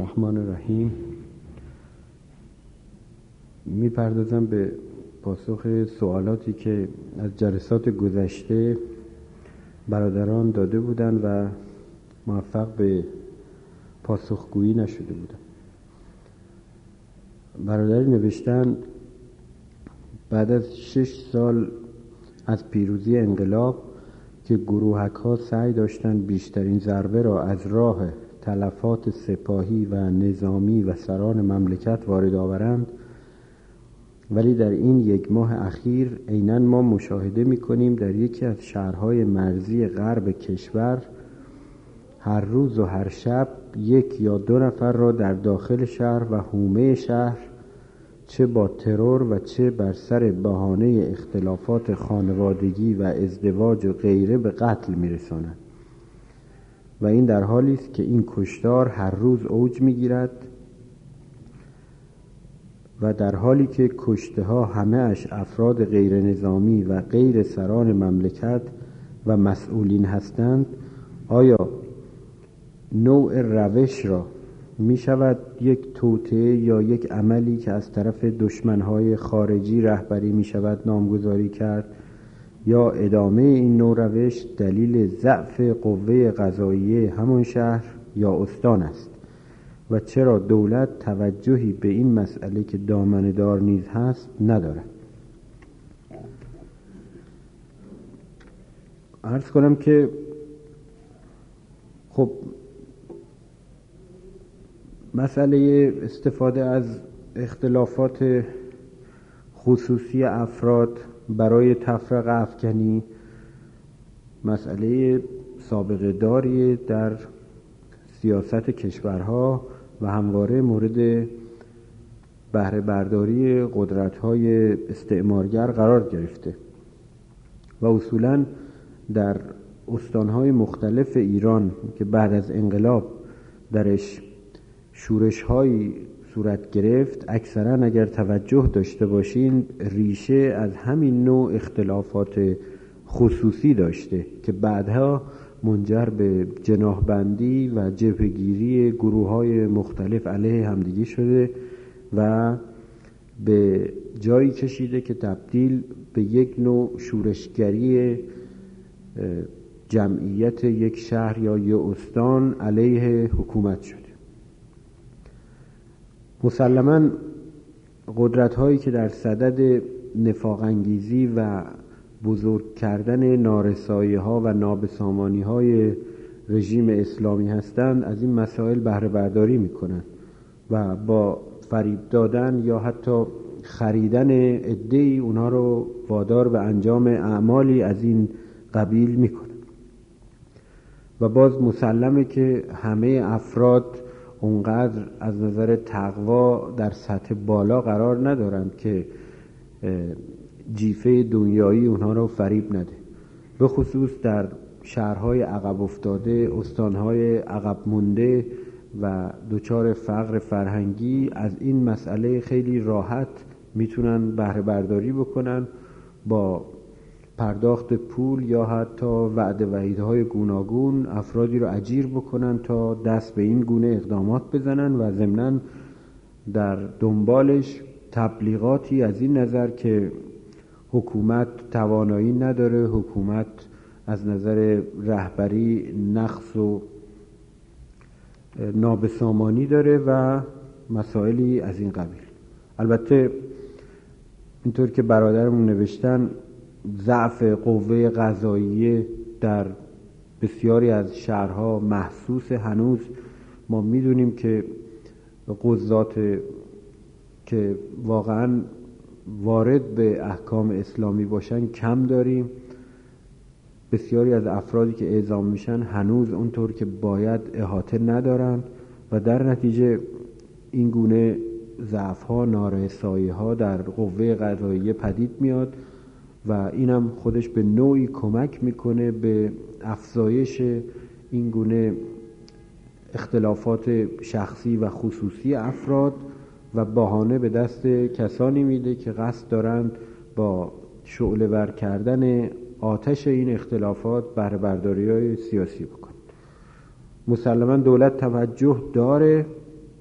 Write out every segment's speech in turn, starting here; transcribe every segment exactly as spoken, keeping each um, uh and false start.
الرحمن الرحیم. میپردازم به پاسخ سوالاتی که از جلسات گذشته برادران داده بودند و موفق به پاسخگویی نشده بودند. برادری نوشتن بعد از شش سال از پیروزی انقلاب که گروهک ها سعی داشتند بیشترین ضربه را از راه تلفات سپاهی و نظامی و سران مملکت وارد آورند، ولی در این یک ماه اخیر عیناً ما مشاهده می‌کنیم در یکی از شهرهای مرزی غرب کشور هر روز و هر شب یک یا دو نفر را در داخل شهر و حومه شهر چه با ترور و چه بر سر بهانه اختلافات خانوادگی و ازدواج و غیره به قتل می‌رسانند. و این در حالی است که این کشتار هر روز اوج می‌گیرد و در حالی که کشته ها همه اش افراد غیر نظامی و غیر سران مملکت و مسئولین هستند، آیا نوع روش را می شود یک توطئه یا یک عملی که از طرف دشمنهای خارجی رهبری می شود نامگذاری کرد، یا ادامه این نوع روش دلیل ضعف قوه قضاییه همان شهر یا استان است؟ و چرا دولت توجهی به این مسئله که دامنه دار نیز هست ندارد؟ عرض کنم که خب مسئله استفاده از اختلافات خصوصی افراد برای تفرقه افکنی مسئله سابقه داری در سیاست کشورها و همواره مورد بهره برداری قدرت‌های استعمارگر قرار گرفته و اصولاً در استان‌های مختلف ایران که بعد از انقلاب درش شورش‌هایی صورت گرفت، اکثراً اگر توجه داشته باشین ریشه از همین نوع اختلافات خصوصی داشته که بعدها منجر به جناحبندی و جبهه‌گیری گروه‌های مختلف علیه همدیگه شده و به جایی کشیده که تبدیل به یک نوع شورشگری جمعیت یک شهر یا یک استان علیه حکومت شده. مسلماً قدرت‌هایی که در صدد نفاق انگیزی و بزرگ کردن نارسایی‌ها و نابسامانی‌های رژیم اسلامی هستند از این مسائل بهره برداری می‌کنند و با فریب دادن یا حتی خریدن عده‌ای اونها رو وادار به انجام اعمالی از این قبیل می‌کنند. و باز مسلمه که همه افراد اونقدر از نظر تقوا در سطح بالا قرار ندارند که جیفه دنیایی اونها رو فریب نده، به خصوص در شهرهای عقب افتاده، استانهای عقب مونده و دچار فقر فرهنگی از این مسئله خیلی راحت میتونن بهره برداری بکنن با پرداخت پول یا حتی وعده وعیدهای گوناگون افرادی رو اجیر بکنن تا دست به این گونه اقدامات بزنن و ضمناً در دنبالش تبلیغاتی از این نظر که حکومت توانایی نداره، حکومت از نظر رهبری نقص و نابسامانی داره و مسائلی از این قبیل. البته اینطور که برادرمون نوشتن ضعف قوه قضاییه در بسیاری از شهرها محسوس. هنوز ما میدونیم که قضات که واقعاً وارد به احکام اسلامی باشن کم داریم. بسیاری از افرادی که اعزام میشن هنوز اونطور که باید احاطه ندارن و در نتیجه این گونه ضعف‌ها، نارسایی‌ها در قوه قضاییه پدید میاد و اینم خودش به نوعی کمک میکنه به افزایش این گونه اختلافات شخصی و خصوصی افراد و بهانه به دست کسانی میده که قصد دارند با شعله ور کردن آتش این اختلافات بهره برداری‌های سیاسی بکن. مسلماً دولت توجه داره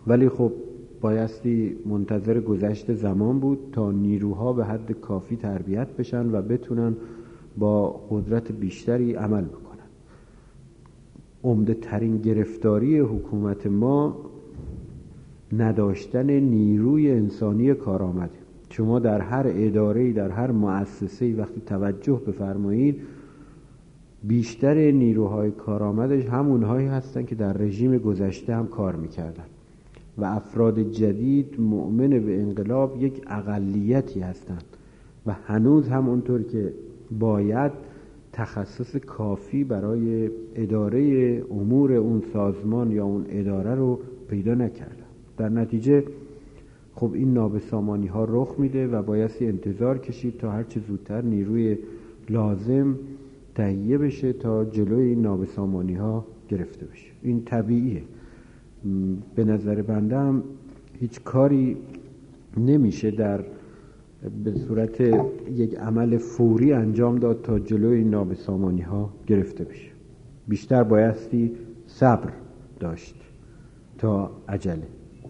ولی خب بایستی منتظر گذشت زمان بود تا نیروها به حد کافی تربیت بشن و بتونن با قدرت بیشتری عمل بکنن. عمده ترین گرفتاری حکومت ما نداشتن نیروی انسانی کارآمده. شما در هر اداره‌ای، در هر مؤسسه‌ای وقتی توجه بفرمایید، بیشتر نیروهای کارآمدش همونهایی هستن که در رژیم گذشته هم کار میکردن و افراد جدید مؤمن به انقلاب یک اقلیتی هستند و هنوز هم اونطور که باید تخصص کافی برای اداره امور اون سازمان یا اون اداره رو پیدا نکردن. در نتیجه خب این نابسامانی ها رخ میده و بایستی انتظار کشید تا هرچه زودتر نیروی لازم تهیه بشه تا جلوی این نابسامانی ها گرفته بشه. این طبیعیه. به نظر بنده هم هیچ کاری نمیشه در به صورت یک عمل فوری انجام داد تا جلوی این نابسامانی ها گرفته بشه. بیشتر بایستی صبر داشت تا عجله.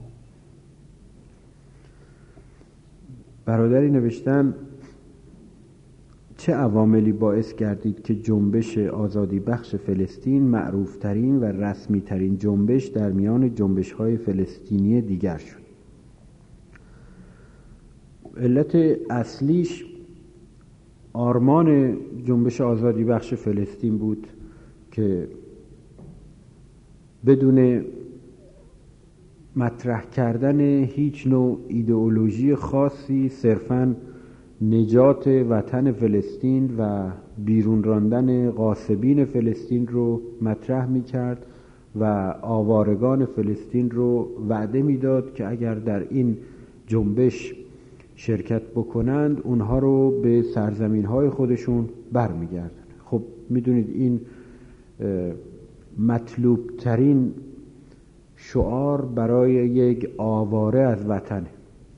برادری نوشتن چه عواملی باعث گردید که جنبش آزادی بخش فلسطین معروف ترین و رسمی ترین جنبش در میان جنبش های فلسطینی دیگر شد؟ علت اصلیش آرمان جنبش آزادی بخش فلسطین بود که بدون مطرح کردن هیچ نوع ایدئولوژی خاصی صرفاً نجات وطن فلسطین و بیرون راندن غاصبین فلسطین رو مطرح می کرد و آوارگان فلسطین رو وعده می داد که اگر در این جنبش شرکت بکنند اونها رو به سرزمین های خودشون برمی گردن. خب می دونید این مطلوب ترین شعار برای یک آواره از وطنه.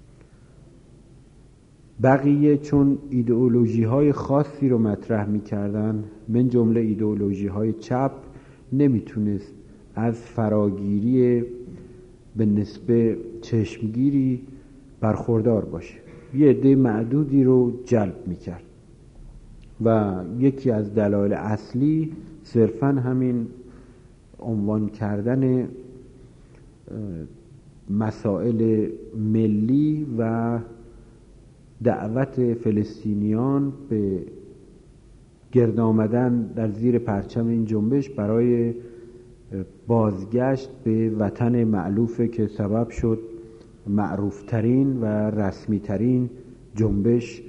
بقیه چون ایدئولوژی های خاصی رو مطرح می کردن، من جمله ایدئولوژی های چپ، نمیتونست از فراگیری به نسبه چشمگیری برخوردار باشه. یه عده معدودی رو جلب می کرد و یکی از دلایل اصلی صرفاً همین عنوان کردن مسائل ملی و دعوت فلسطینیان به گرد آمدن در زیر پرچم این جنبش برای بازگشت به وطن مألوفه که سبب شد معروفترین و رسمیترین جنبش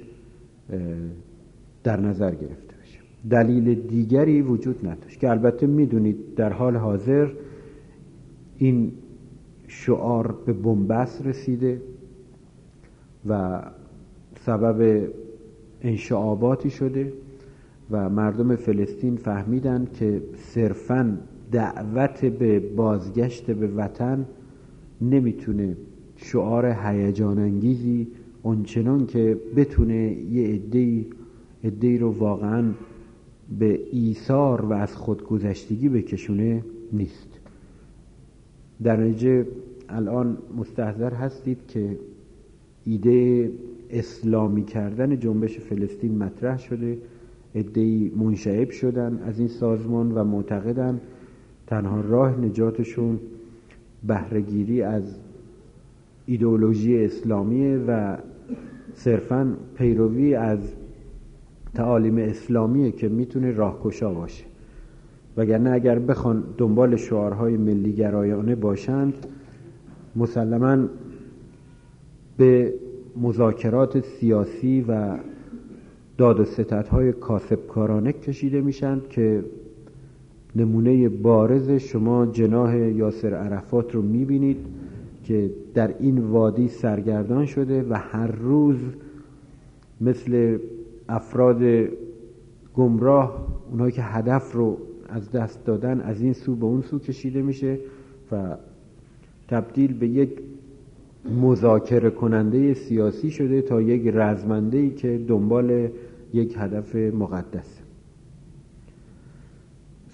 در نظر گرفته بشه. دلیل دیگری وجود نداشت که البته میدونید در حال حاضر این شعار به بنبست رسیده و سبب انشعاباتی شده و مردم فلسطین فهمیدن که صرفاً دعوت به بازگشت به وطن نمیتونه شعار هیجان انگیزی اونچنان که بتونه یه عده‌ای عده‌ای رو واقعاً به ایثار و از خودگذشتگی بکشونه نیست. در نتیجه الان مستحضر هستید که ایده اسلامی کردن جنبش فلسطین مطرح شده. عده‌ای منشعب شدن از این سازمان و معتقدن تنها راه نجاتشون بهره‌گیری از ایدئولوژی اسلامیه و صرفاً پیروی از تعالیم اسلامیه که میتونه راهگشا باشه. وگرنه اگر بخوان دنبال شعارهای ملی گرایانه باشند مسلماً به مذاکرات سیاسی و داد و ستدهای کاسبکارانه کشیده میشند که نمونه بارز شما جناح یاسر عرفات رو میبینید که در این وادی سرگردان شده و هر روز مثل افراد گمراه، اونهایی که هدف رو از دست دادن، از این سو به اون سو کشیده میشه و تبدیل به یک مذاکره کننده سیاسی شده تا یک رزمنده‌ای که دنبال یک هدف مقدس.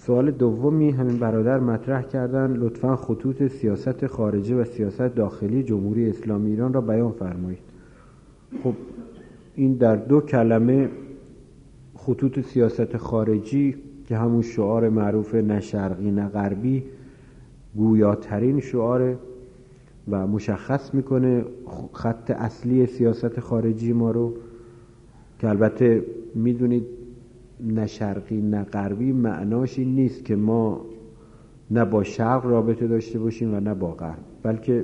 سوال دومی همین برادر مطرح کردن، لطفاً خطوط سیاست خارجه و سیاست داخلی جمهوری اسلامی ایران را بیان فرمایید. خب این در دو کلمه خطوط سیاست خارجی که همون شعار معروف نه شرقی نه غربی گویاترین شعاره و مشخص میکنه خط اصلی سیاست خارجی ما رو، که البته میدونید نه شرقی نه غربی معناش این نیست که ما نه با شرق رابطه داشته باشیم و نه با غرب، بلکه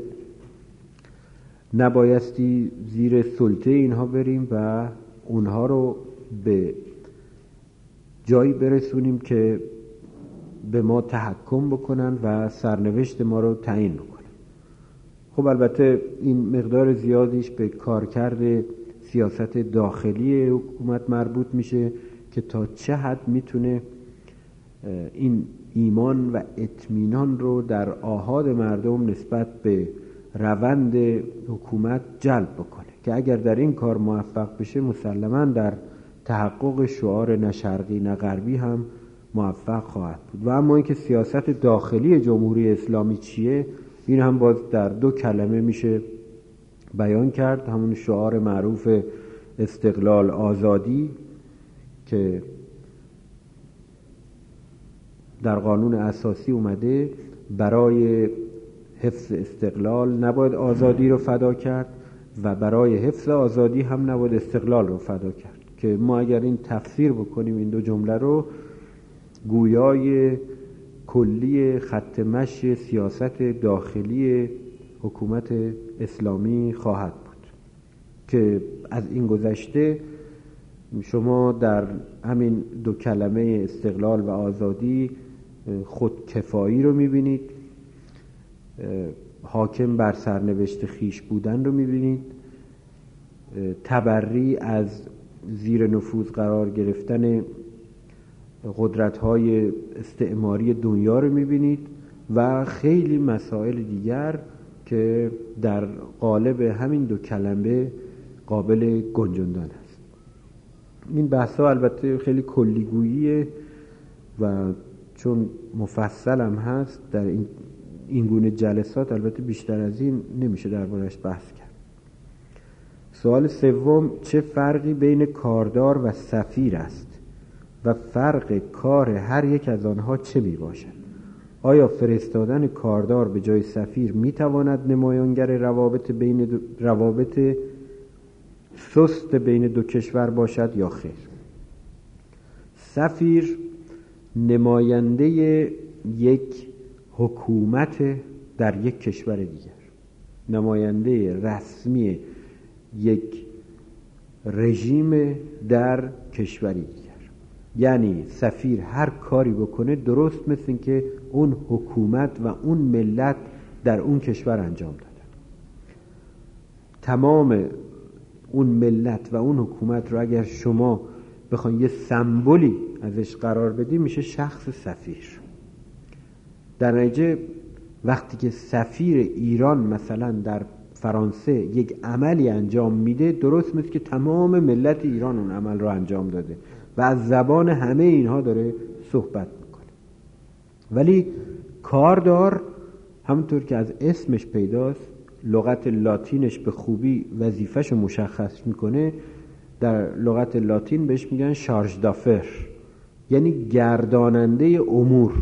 نبایستی زیر سلطه اینها بریم و اونها رو به جایی برسونیم که به ما تحکم بکنن و سرنوشت ما رو تعیین بکنن. خب البته این مقدار زیادیش به کارکرد سیاست داخلی حکومت مربوط میشه که تا چه حد میتونه این ایمان و اطمینان رو در آحاد مردم نسبت به روند حکومت جلب بکنه، که اگر در این کار موفق بشه مسلماً در تحقق شعار نه شرقی نه غربی هم موفق خواهد بود. و اما اینکه سیاست داخلی جمهوری اسلامی چیه، این هم باز در دو کلمه میشه بیان کرد، همون شعار معروف استقلال آزادی که در قانون اساسی اومده برای حفظ استقلال نباید آزادی رو فدا کرد و برای حفظ آزادی هم نباید استقلال رو فدا کرد، که ما اگر این تفسیر بکنیم این دو جمله رو گویای کلی خط مشی سیاست داخلی حکومت اسلامی خواهد بود، که از این گذشته شما در همین دو کلمه استقلال و آزادی خودکفایی رو میبینید، حاکم بر سرنوشت خیش بودن رو میبینید، تبری از زیر نفوذ قرار گرفتن قدرت‌های استعماری دنیا رو میبینید و خیلی مسائل دیگر که در قالب همین دو کلمه قابل گنجاندن است. این بحث‌ها البته خیلی کلیگوییه و چون مفصل هم هست در این این گونه جلسات البته بیشتر از این نمیشه دربارش بحث کرد. سوال سوم، چه فرقی بین کاردار و سفیر است و فرق کار هر یک از آنها چه می باشد؟ آیا فرستادن کاردار به جای سفیر می تواند نمایانگر روابط بین دو روابط سست بین دو کشور باشد یا خیر؟ سفیر نماینده یک حکومت در یک کشور دیگر، نماینده رسمی یک رژیم در کشوری دیگر. یعنی سفیر هر کاری بکنه درست مثل این که اون حکومت و اون ملت در اون کشور انجام دادن. تمام اون ملت و اون حکومت رو اگر شما بخواید یه سمبولی ازش قرار بدی میشه شخص سفیر. در نتیجه وقتی که سفیر ایران مثلا در فرانسه یک عملی انجام میده درست مثل که تمام ملت ایران اون عمل رو انجام داده و از زبان همه اینها داره صحبت میکنه. ولی کاردار همونطور که از اسمش پیداست لغت لاتینش به خوبی وظیفه‌شو مشخص میکنه. در لغت لاتین بهش میگن شارژ دافر، یعنی گرداننده امور،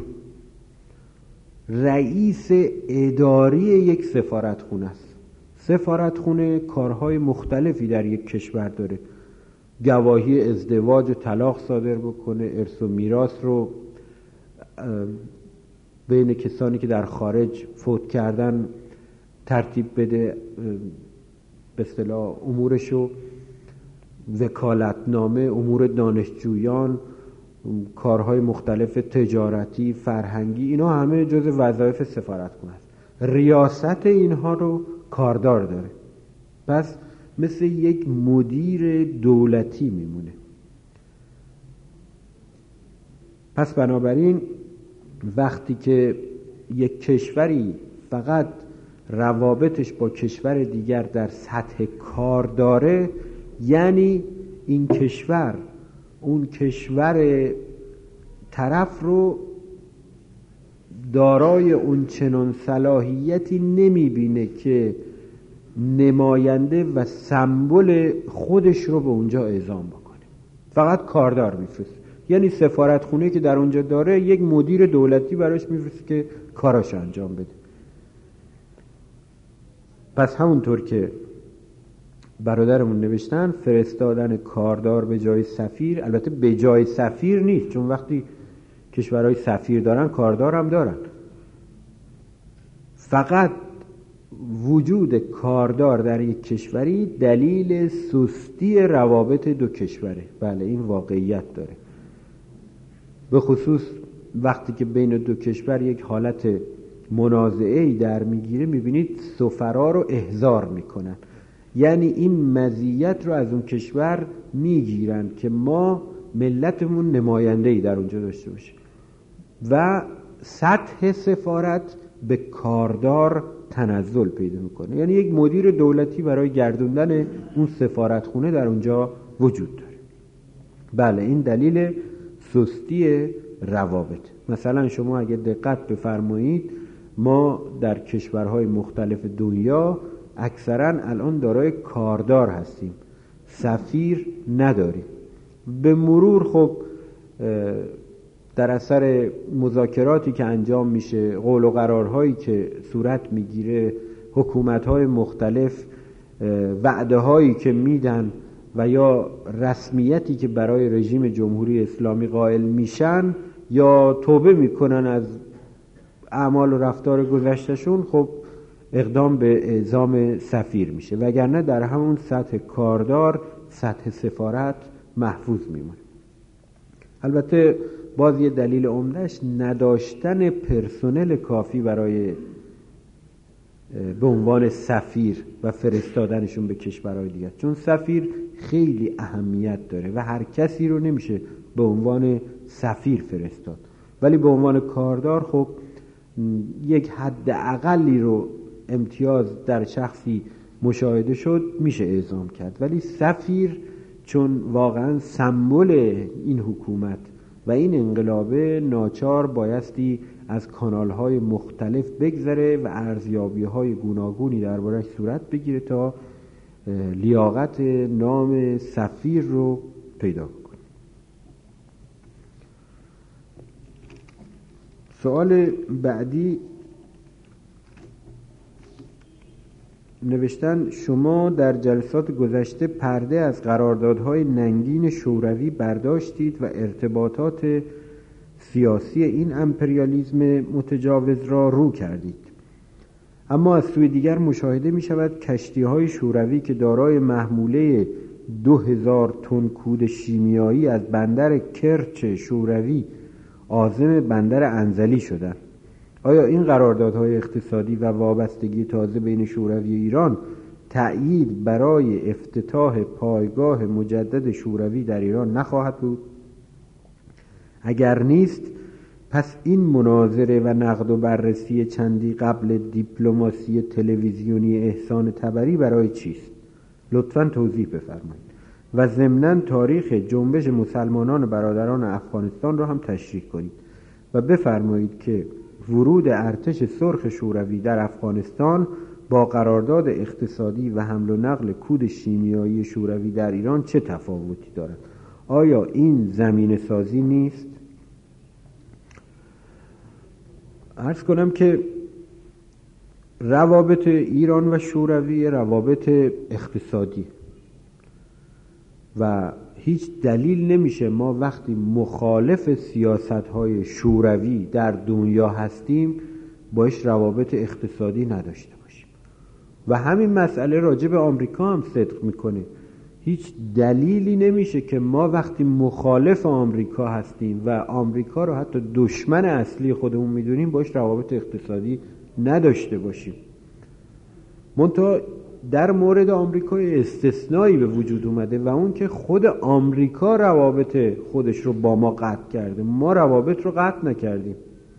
رئیس اداری یک سفارتخونه است. سفارتخونه کارهای مختلفی در یک کشور داره، گواهی ازدواج و طلاق صادر بکنه، ارث و میراث رو بین کسانی که در خارج فوت کردن ترتیب بده، به اصطلاح امورشو، وکالتنامه، امور دانشجویان، کارهای مختلف تجارتی، فرهنگی، اینا همه جز وظایف سفارتخونه است. ریاست اینها رو کاردار داره، پس مثل یک مدیر دولتی میمونه. پس بنابراین وقتی که یک کشوری فقط روابطش با کشور دیگر در سطح کار داره، یعنی این کشور اون کشور طرف رو دارای اون چنان صلاحیتی نمیبینه که نماینده و سمبل خودش رو به اونجا اعزام بکنه، فقط کاردار میفرسته. یعنی سفارتخونه که در اونجا داره یک مدیر دولتی براش میفرسته که کاراش انجام بده. پس همونطور که برادرمون نوشتن فرستادن کاردار به جای سفیر، البته به جای سفیر نیست، چون وقتی کشورهای سفیر دارن کاردار هم دارن، فقط وجود کاردار در یک کشوری دلیل سستی روابط دو کشوره. بله این واقعیت داره، به خصوص وقتی که بین دو کشور یک حالت منازعه‌ای در میگیره میبینید سفرا رو احضار میکنن، یعنی این مزیت رو از اون کشور میگیرن که ما ملتمون نماینده‌ای در اونجا داشته باشه و سطح سفارت به کاردار تنزل پیدا میکنه. یعنی یک مدیر دولتی برای گردوندن اون سفارتخونه در اونجا وجود داره. بله این دلیل سستی روابط. مثلا شما اگه دقت بفرمایید ما در کشورهای مختلف دنیا اکثرا الان دارای کاردار هستیم، سفیر نداریم. به مرور خب در اثر مذاکراتی که انجام میشه، قول و قرارهایی که صورت میگیره، حکومت‌های مختلف وعده هایی که میدن و یا رسمیتی که برای رژیم جمهوری اسلامی قائل میشن یا توبه میکنن از اعمال و رفتار گذشتهشون، خب اقدام به اعزام سفیر میشه، وگرنه در همون سطح کاردار سطح سفارت محفوظ میمونه. البته باز یه دلیل عمدهش نداشتن پرسنل کافی برای به عنوان سفیر و فرستادنشون به کشورهای دیگر، چون سفیر خیلی اهمیت داره و هر کسی رو نمیشه به عنوان سفیر فرستاد، ولی به عنوان کاردار خب یک حد اقلی رو امتیاز در شخصی مشاهده شد میشه اعزام کرد، ولی سفیر چون واقعا سمبل این حکومت و این انقلابه ناچار بایستی از کانال‌های مختلف بگذره و ارزیابی‌های گوناگونی درباره‌اش صورت بگیره تا لیاقت نام سفیر رو پیدا کنه. سوال بعدی نوشتن شما در جلسات گذشته پرده از قراردادهای ننگین شوروی برداشتید و ارتباطات سیاسی این امپریالیسم متجاوز را رو کردید، اما از سوی دیگر مشاهده می شود کشتی‌های شوروی که دارای محموله دو هزار تن کود شیمیایی از بندر کرچ شوروی عازم بندر انزلی شدند. آیا این قراردادهای اقتصادی و وابستگی تازه بین شوروی و ایران تأیید برای افتتاح پایگاه مجدد شوروی در ایران نخواهد بود؟ اگر نیست پس این مناظره و نقد و بررسی چندی قبل دیپلماسی تلویزیونی احسان طبری برای چیست؟ لطفاً توضیح بفرمایید و ضمناً تاریخ جنبش مسلمانان برادران افغانستان را هم تشریح کنید و بفرمایید که ورود ارتش سرخ شوروی در افغانستان با قرارداد اقتصادی و حمل و نقل کود شیمیایی شوروی در ایران چه تفاوتی دارد؟ آیا این زمینه سازی نیست؟ عرض کنم که روابط ایران و شوروی روابط اقتصادی و هیچ دلیل نمیشه ما وقتی مخالف سیاست‌های شوروی در دنیا هستیم باش روابط اقتصادی نداشته باشیم و همین مسئله راجع به آمریکا هم صدق میکنه. هیچ دلیلی نمیشه که ما وقتی مخالف آمریکا هستیم و آمریکا رو حتی دشمن اصلی خودمون میدونیم باش روابط اقتصادی نداشته باشیم. منتها در مورد آمریکا استثنایی به وجود اومده و اون که خود آمریکا روابط خودش رو با ما قطع کرده، ما روابط رو قطع نکردیم.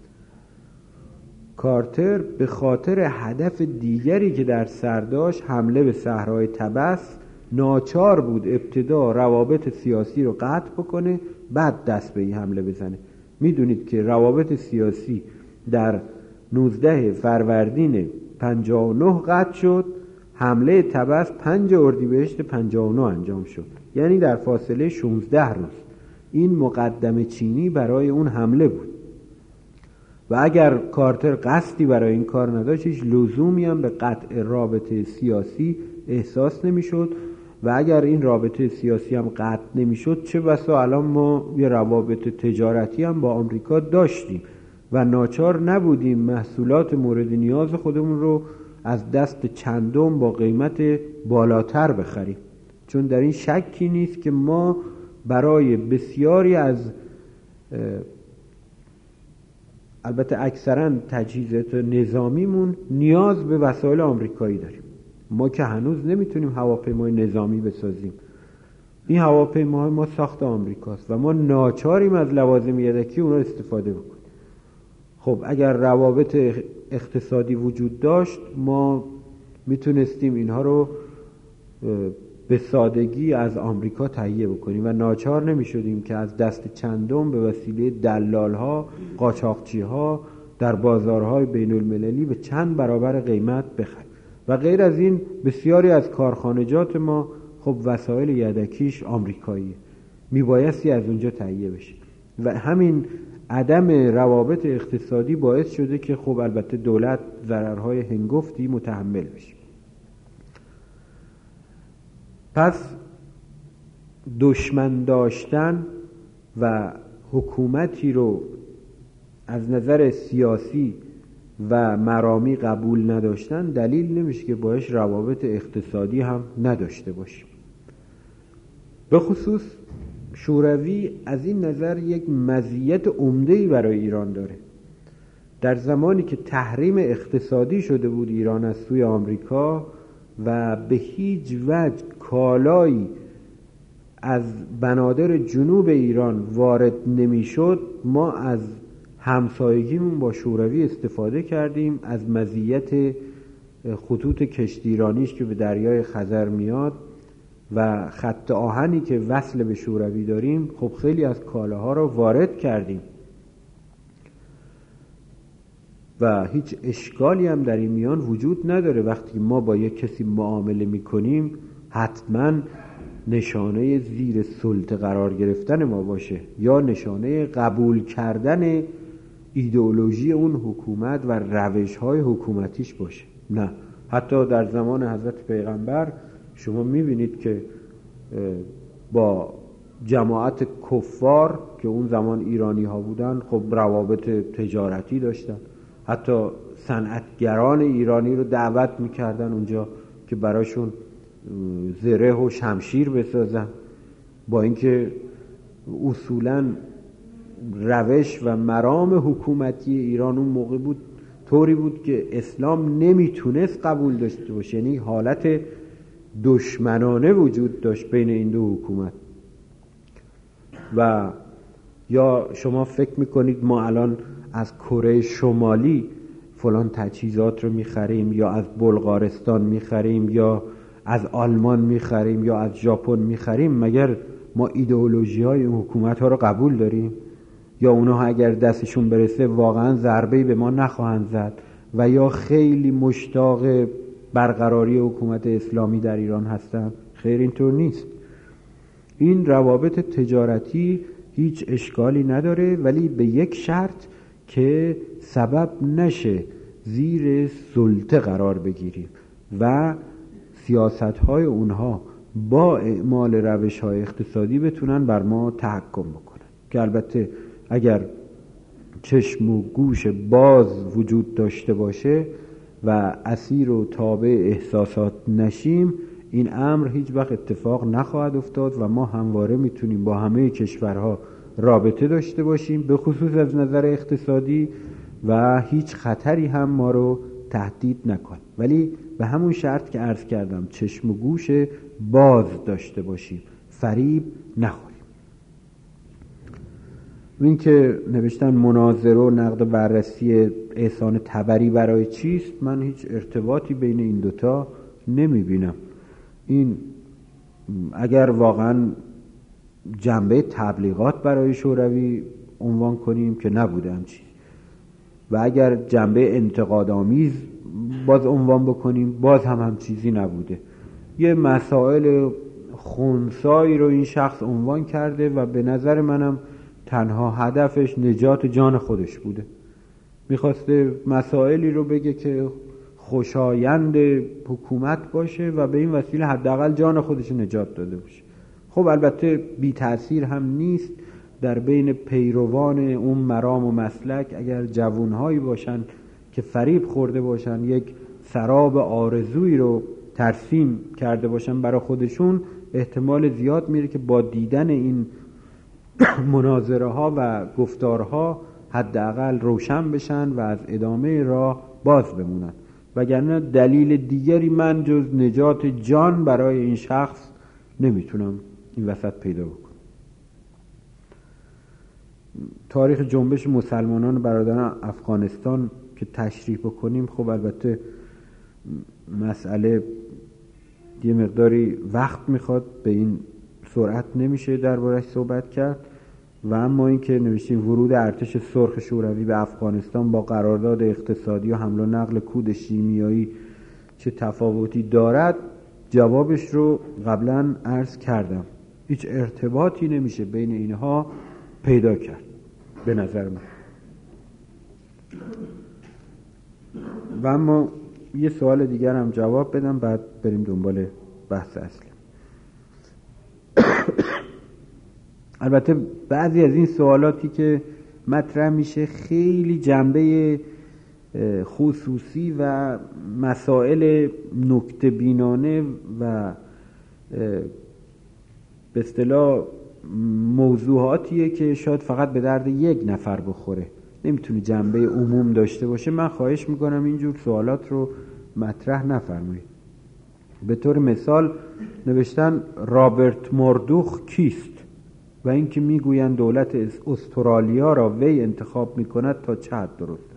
کارتر به خاطر هدف دیگری که در سر داشت، حمله به صحرای طبس، ناچار بود ابتدا روابط سیاسی رو قطع بکنه بعد دست به این حمله بزنه. میدونید که روابط سیاسی در نوزده فروردین پنجاه و نه قطع شد، حمله طبس پنج اردیبهشت پنجاه و نه انجام شد، یعنی در فاصله شانزده روز. این مقدمه چینی برای اون حمله بود و اگر کارتر قصدی برای این کار نداشت هیچ لزومی هم به قطع رابطه سیاسی احساس نمیشد و اگر این رابطه سیاسی هم قطع نمیشد چه بسا الان ما یه روابط تجارتی هم با آمریکا داشتیم و ناچار نبودیم محصولات مورد نیاز خودمون رو از دست چندم با قیمت بالاتر بخریم، چون در این شکی نیست که ما برای بسیاری از البته اکثرا تجهیزات نظامیمون نیاز به وسایل آمریکایی داریم. ما که هنوز نمیتونیم هواپیمای نظامی بسازیم، این هواپیماهای ما ساخت آمریکاست و ما ناچاریم از لوازم یدکی اونها استفاده بکنیم. خب اگر روابط اقتصادی وجود داشت ما میتونستیم اینها رو به سادگی از آمریکا تهیه بکنیم و ناچار نمیشدیم که از دست چندم به وسیله دلالها، قاچاقچیها در بازارهای بین المللی به چند برابر قیمت بخریم. و غیر از این بسیاری از کارخانجات ما خب وسایل یدکیش آمریکاییه، میبایستی از اونجا تهیه بشه و همین عدم روابط اقتصادی باعث شده که خب البته دولت ضررهای هنگفتی متحمل بشه. پس دشمن داشتن و حکومتی رو از نظر سیاسی و مرامی قبول نداشتن دلیل نمیشه که باش روابط اقتصادی هم نداشته باشیم. به خصوص شوروی از این نظر یک مزیت عمده‌ای برای ایران داره. در زمانی که تحریم اقتصادی شده بود ایران از سوی آمریکا و به هیچ وجه کالایی از بنادر جنوب ایران وارد نمیشد، ما از همسایگیمون با شوروی استفاده کردیم، از مزیت خطوط کشتیرانیش که به دریای خزر میاد و خط آهنی که وصل به شوروی داریم، خب خیلی از کالاها رو وارد کردیم و هیچ اشکالی هم در این میان وجود نداره. وقتی ما با یک کسی معامله میکنیم حتما نشانه زیر سلطه قرار گرفتن ما باشه یا نشانه قبول کردن ایدئولوژی اون حکومت و روش‌های حکومتیش باشه. نه، حتی در زمان حضرت پیغمبر شما میبینید که با جماعت کفار که اون زمان ایرانی ها بودن خب روابط تجارتی داشتن، حتی صنعتگران ایرانی رو دعوت میکردن اونجا که براشون زره و شمشیر بسازن، با اینکه اصولاً روش و مرام حکومتی ایران اون موقع بود طوری بود که اسلام نمیتونست قبول داشته باشه، یعنی حالت دشمنانه وجود داشت بین این دو حکومت. و یا شما فکر میکنید ما الان از کره شمالی فلان تجهیزات رو میخریم یا از بلغارستان میخریم یا از آلمان میخریم یا از ژاپن میخریم، مگر ما ایدئولوژی های این حکومت ها رو قبول داریم؟ یا اونها اگر دستشون برسه واقعا ضربه‌ای به ما نخواهند زد و یا خیلی مشتاق برقراری حکومت اسلامی در ایران هستن؟ خیر، اینطور نیست. این روابط تجارتی هیچ اشکالی نداره، ولی به یک شرط که سبب نشه زیر سلطه قرار بگیریم و سیاست‌های اونها با اعمال روش‌های اقتصادی بتونن بر ما تحکم بکنن، که البته اگر چشم و گوش باز وجود داشته باشه و اسیر و تابع احساسات نشیم، این امر هیچ وقت اتفاق نخواهد افتاد و ما همواره میتونیم با همه کشورها رابطه داشته باشیم، به خصوص از نظر اقتصادی، و هیچ خطری هم ما رو تهدید نکن، ولی به همون شرط که عرض کردم چشم و گوش باز داشته باشیم، فریب نخوریم. این که نوشتن مناظره و نقد بررسی احسان طبری برای چیست، من هیچ ارتباطی بین این دوتا نمی بینم. این اگر واقعا جنبه تبلیغات برای شوروی عنوان کنیم که نبوده همچین، و اگر جنبه انتقادآمیز باز عنوان بکنیم باز هم هم چیزی نبوده. یه مسائل خنثایی رو این شخص عنوان کرده و به نظر منم تنها هدفش نجات جان خودش بوده. میخواسته مسائلی رو بگه که خوشایند حکومت باشه و به این وسیله حداقل جان خودش نجات داده باشه. خب البته بی تأثیر هم نیست. در بین پیروان اون مرام و مسلک اگر جوانهایی باشن که فریب خورده باشن، یک سراب آرزویی رو ترسیم کرده باشن برای خودشون، احتمال زیاد میره که با دیدن این مناظره ها و گفتارها حداقل روشن بشن و از ادامه راه باز بمونن. وگرنه دلیل دیگری من جز نجات جان برای این شخص نمیتونم این وسط پیدا بکنم. تاریخ جنبش مسلمانان برادران افغانستان که تشریح بکنیم، خب البته مسئله یه مقداری وقت میخواد، به این سرعت نمیشه دربارش صحبت کرد. و اما این که نوشتیم ورود ارتش سرخ شوروی به افغانستان با قرارداد اقتصادی و حمل و نقل کود شیمیایی چه تفاوتی دارد، جوابش رو قبلا عرض کردم. هیچ ارتباطی نمیشه بین اینها پیدا کرد به نظر من. و اما یه سوال دیگر هم جواب بدم بعد بریم دنبال بحث اصلی. البته بعضی از این سوالاتی که مطرح میشه خیلی جنبه خصوصی و مسائل نکته بینانه و به اصطلاح موضوعاتیه که شاید فقط به درد یک نفر بخوره، نمیتونه جنبه عموم داشته باشه. من خواهش میکنم اینجور سوالات رو مطرح نفرمایید. به طور مثال نوشتن رابرت موردوخ کیست و اینکه میگویند دولت استرالیا را وی انتخاب میکند تا چه حد درسته.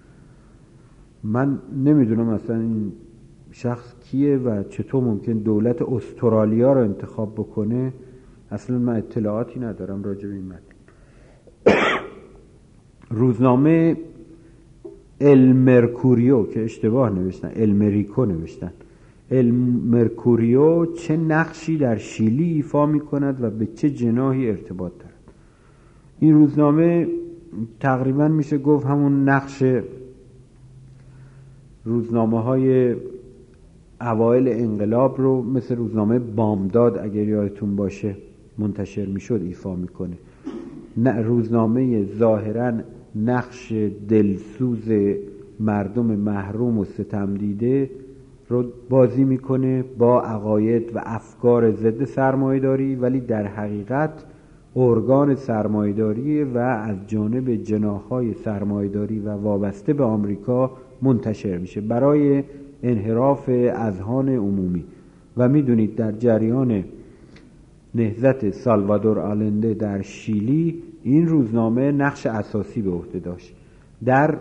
من نمیدونم اصلا این شخص کیه و چطور ممکن دولت استرالیا را انتخاب بکنه. اصلا من اطلاعاتی ندارم راجع به این متن. روزنامه المرکوریو که اشتباه نوشتن، المریکو نوشتن، المرکوریو چه نقشی در شیلی ایفا می کند و به چه جناحی ارتباط دارد. این روزنامه تقریبا میشه گفت همون نقش روزنامه های اوایل انقلاب رو مثل روزنامه بامداد اگر یادتون باشه منتشر میشد ایفا میکنه. نه روزنامه ظاهرا نقش دلسوز مردم محروم و ستم دیده رو بازی میکنه با عقاید و افکار ضد سرمایه‌داری، ولی در حقیقت ارگان سرمایه‌داری و از جانب جناح‌های سرمایه‌داری و وابسته به آمریکا منتشر میشه برای انحراف اذهان عمومی. و میدونید در جریان نهضت سالوادور آلنده در شیلی این روزنامه نقش اساسی به عهده داشت در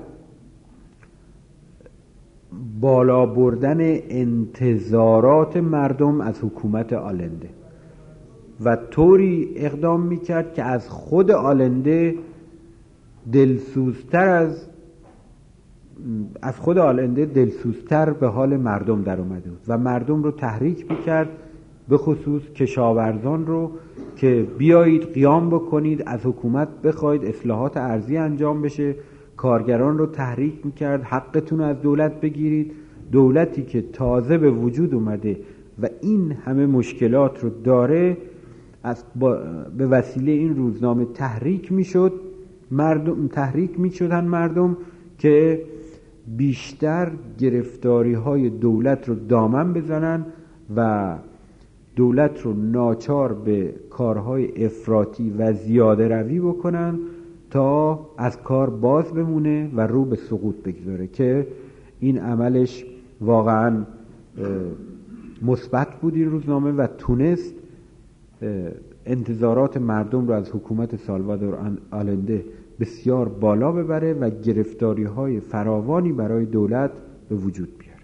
بالا بردن انتظارات مردم از حکومت آلنده و طوری اقدام میکرد که از خود آلنده دلسوزتر از از خود آلنده دلسوزتر به حال مردم در اومده بود و مردم رو تحریک میکرد، به خصوص کشاورزان رو که بیایید قیام بکنید، از حکومت بخواید اصلاحات ارضی انجام بشه. کارگران رو تحریک میکرد حقتون از دولت بگیرید. دولتی که تازه به وجود اومده و این همه مشکلات رو داره از به وسیله این روزنامه تحریک میشد مردم تحریک میشدن مردم که بیشتر گرفتاری های دولت رو دامن بزنن و دولت رو ناچار به کارهای افراطی و زیاده روی بکنن تا از کار باز بمونه و رو به سقوط بگذاره، که این عملش واقعا مثبت بود این روزنامه و تونست انتظارات مردم رو از حکومت سالوادور آلنده بسیار بالا ببره و گرفتاری های فراوانی برای دولت به وجود بیاره.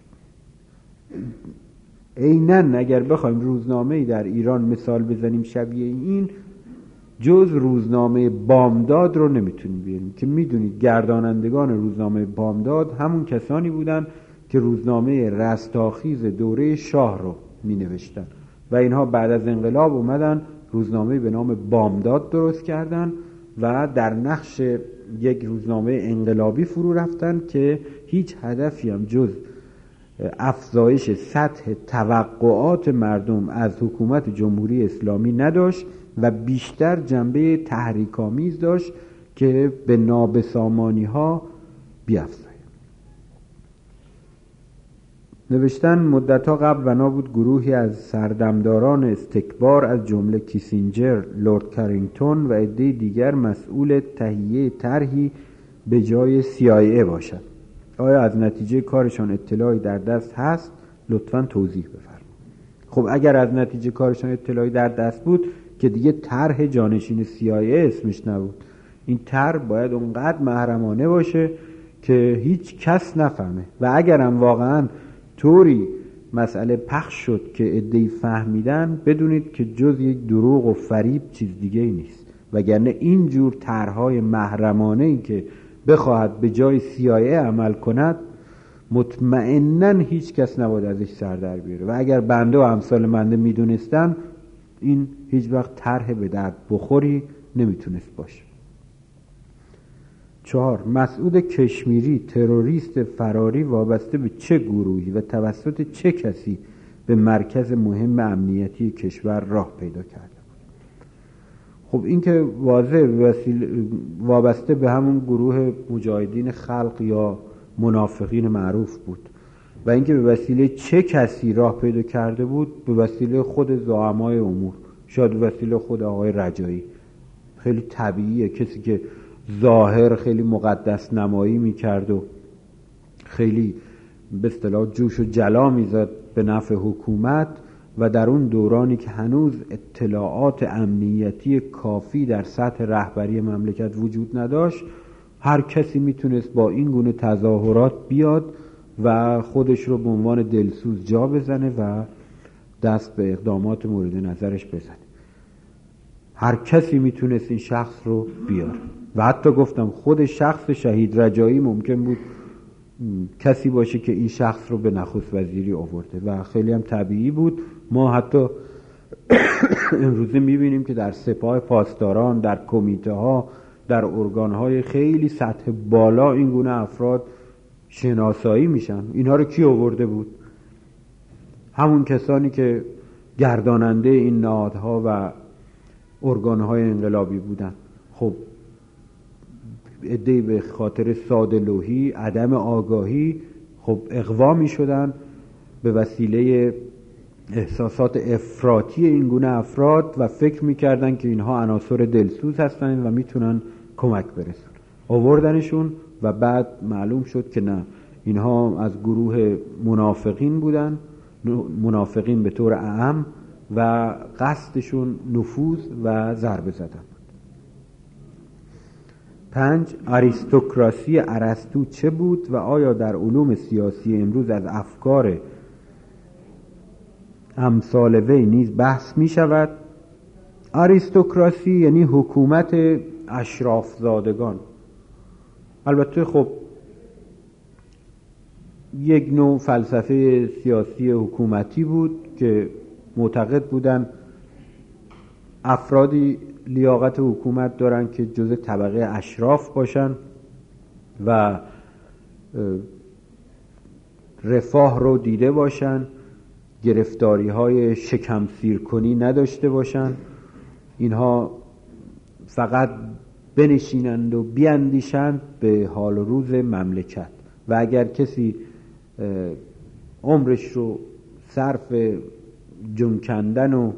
عیناً اگر بخوایم روزنامه‌ای در ایران مثال بزنیم شبیه این، جز روزنامه بامداد رو نمیتونیم بیاریم که میدونید گردانندگان روزنامه بامداد همون کسانی بودن که روزنامه رستاخیز دوره شاه رو می نوشتن و اینها بعد از انقلاب اومدن روزنامه به نام بامداد درست کردن و در نقش یک روزنامه انقلابی فرو رفتن که هیچ هدفی هم جز افزایش سطح توقعات مردم از حکومت جمهوری اسلامی نداشت و بیشتر جنبه تحریک‌آمیز داشت که به نابسامانی ها بیفزاید. نوشتن مدتها قبل بنا بود گروهی از سردمداران استکبار از جمله کیسینجر، لورد کارینگتون و عده دیگر مسئول تهیه طرحی به جای سی آی ای باشد. آیا از نتیجه کارشان اطلاعی در دست هست؟ لطفاً توضیح بفرمایید. خب اگر از نتیجه کارشان اطلاعی در دست بود که دیگه طرح جانشین سی آی ای اسمش نبود. این طرح باید اونقدر محرمانه باشه که هیچ کس نفهمه و اگرم واقعاً طوری مسئله پخش شد که عده‌ای فهمیدن، بدونید که جز یک دروغ و فریب چیز دیگه ای نیست، وگرنه این جور طرح‌های محرمانه ای که بخواهد به جای سی آی ای عمل کند مطمئناً هیچ کس نباید ازش سر در بیاره و اگر بنده و امثال بنده میدونستن این هیچ وقت طرح به درد بخوری نمیتونست باشه. چهار، مسعود کشمیری تروریست فراری وابسته به چه گروهی و توسط چه کسی به مرکز مهم امنیتی کشور راه پیدا کرده بود؟ خب این که واضح وابسته به همون گروه مجاهدین خلق یا منافقین معروف بود و اینکه به وسیله چه کسی راه پیدا کرده بود، به وسیله خود زعمای امور، شاید به وسیله خود آقای رجایی. خیلی طبیعیه کسی که ظاهر خیلی مقدس نمایی میکرد و خیلی به اصطلاح جوش و جلا میزد به نفع حکومت و در اون دورانی که هنوز اطلاعات امنیتی کافی در سطح رهبری مملکت وجود نداشت، هر کسی میتونست با این گونه تظاهرات بیاد و خودش رو به عنوان دلسوز جا بزنه و دست به اقدامات مورد نظرش بزنه. هر کسی میتونست این شخص رو بیاره و حتی گفتم خود شخص شهید رجایی ممکن بود کسی باشه که این شخص رو به نخست وزیری آورده و خیلی هم طبیعی بود. ما حتی امروزه میبینیم که در سپاه پاسداران، در کمیته ها، در ارگان های خیلی سطح بالا این گونه افراد شناسایی میشن. اینها رو کی آورده بود؟ همون کسانی که گرداننده این نهادها و ارگان های انقلابی بودن. خب عده‌ای به خاطر ساده‌لوحی، عدم آگاهی خب اغوا می شدن به وسیله احساسات افراطی این گونه افراد و فکر می کردن که اینها عناصر دلسوز هستن و میتونن کمک برسن. آوردنشون و بعد معلوم شد که نه، اینها از گروه منافقین بودن، منافقین به طور اعم و قصدشون نفوذ و ضربه زدن. پنج، آریستوکراسی ارسطو چه بود و آیا در علوم سیاسی امروز از افکار امثال وی نیز بحث می شود؟ آریستوکراسی یعنی حکومت اشرافزادگان. البته خب یک نوع فلسفه سیاسی حکومتی بود که معتقد بودن افرادی لیاقت حکومت دارن که جزء طبقه اشراف باشن و رفاه رو دیده باشن، گرفتاری های شکم سیر کنی نداشته باشن، اینها فقط بنشینند و بیاندیشند به حال و روز مملکت و اگر کسی عمرش رو صرف جون کندن و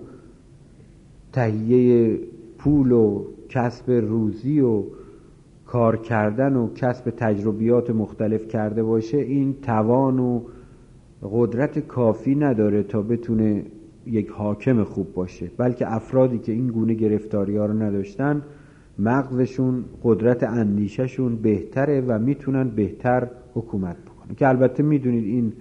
تهیه پول و کسب روزی و کار کردن و کسب تجربیات مختلف کرده باشه، این توان و قدرت کافی نداره تا بتونه یک حاکم خوب باشه، بلکه افرادی که این گونه گرفتاری ها رو نداشتن مغزشون، قدرت اندیششون بهتره و میتونن بهتر حکومت بکنن. که البته میدونید این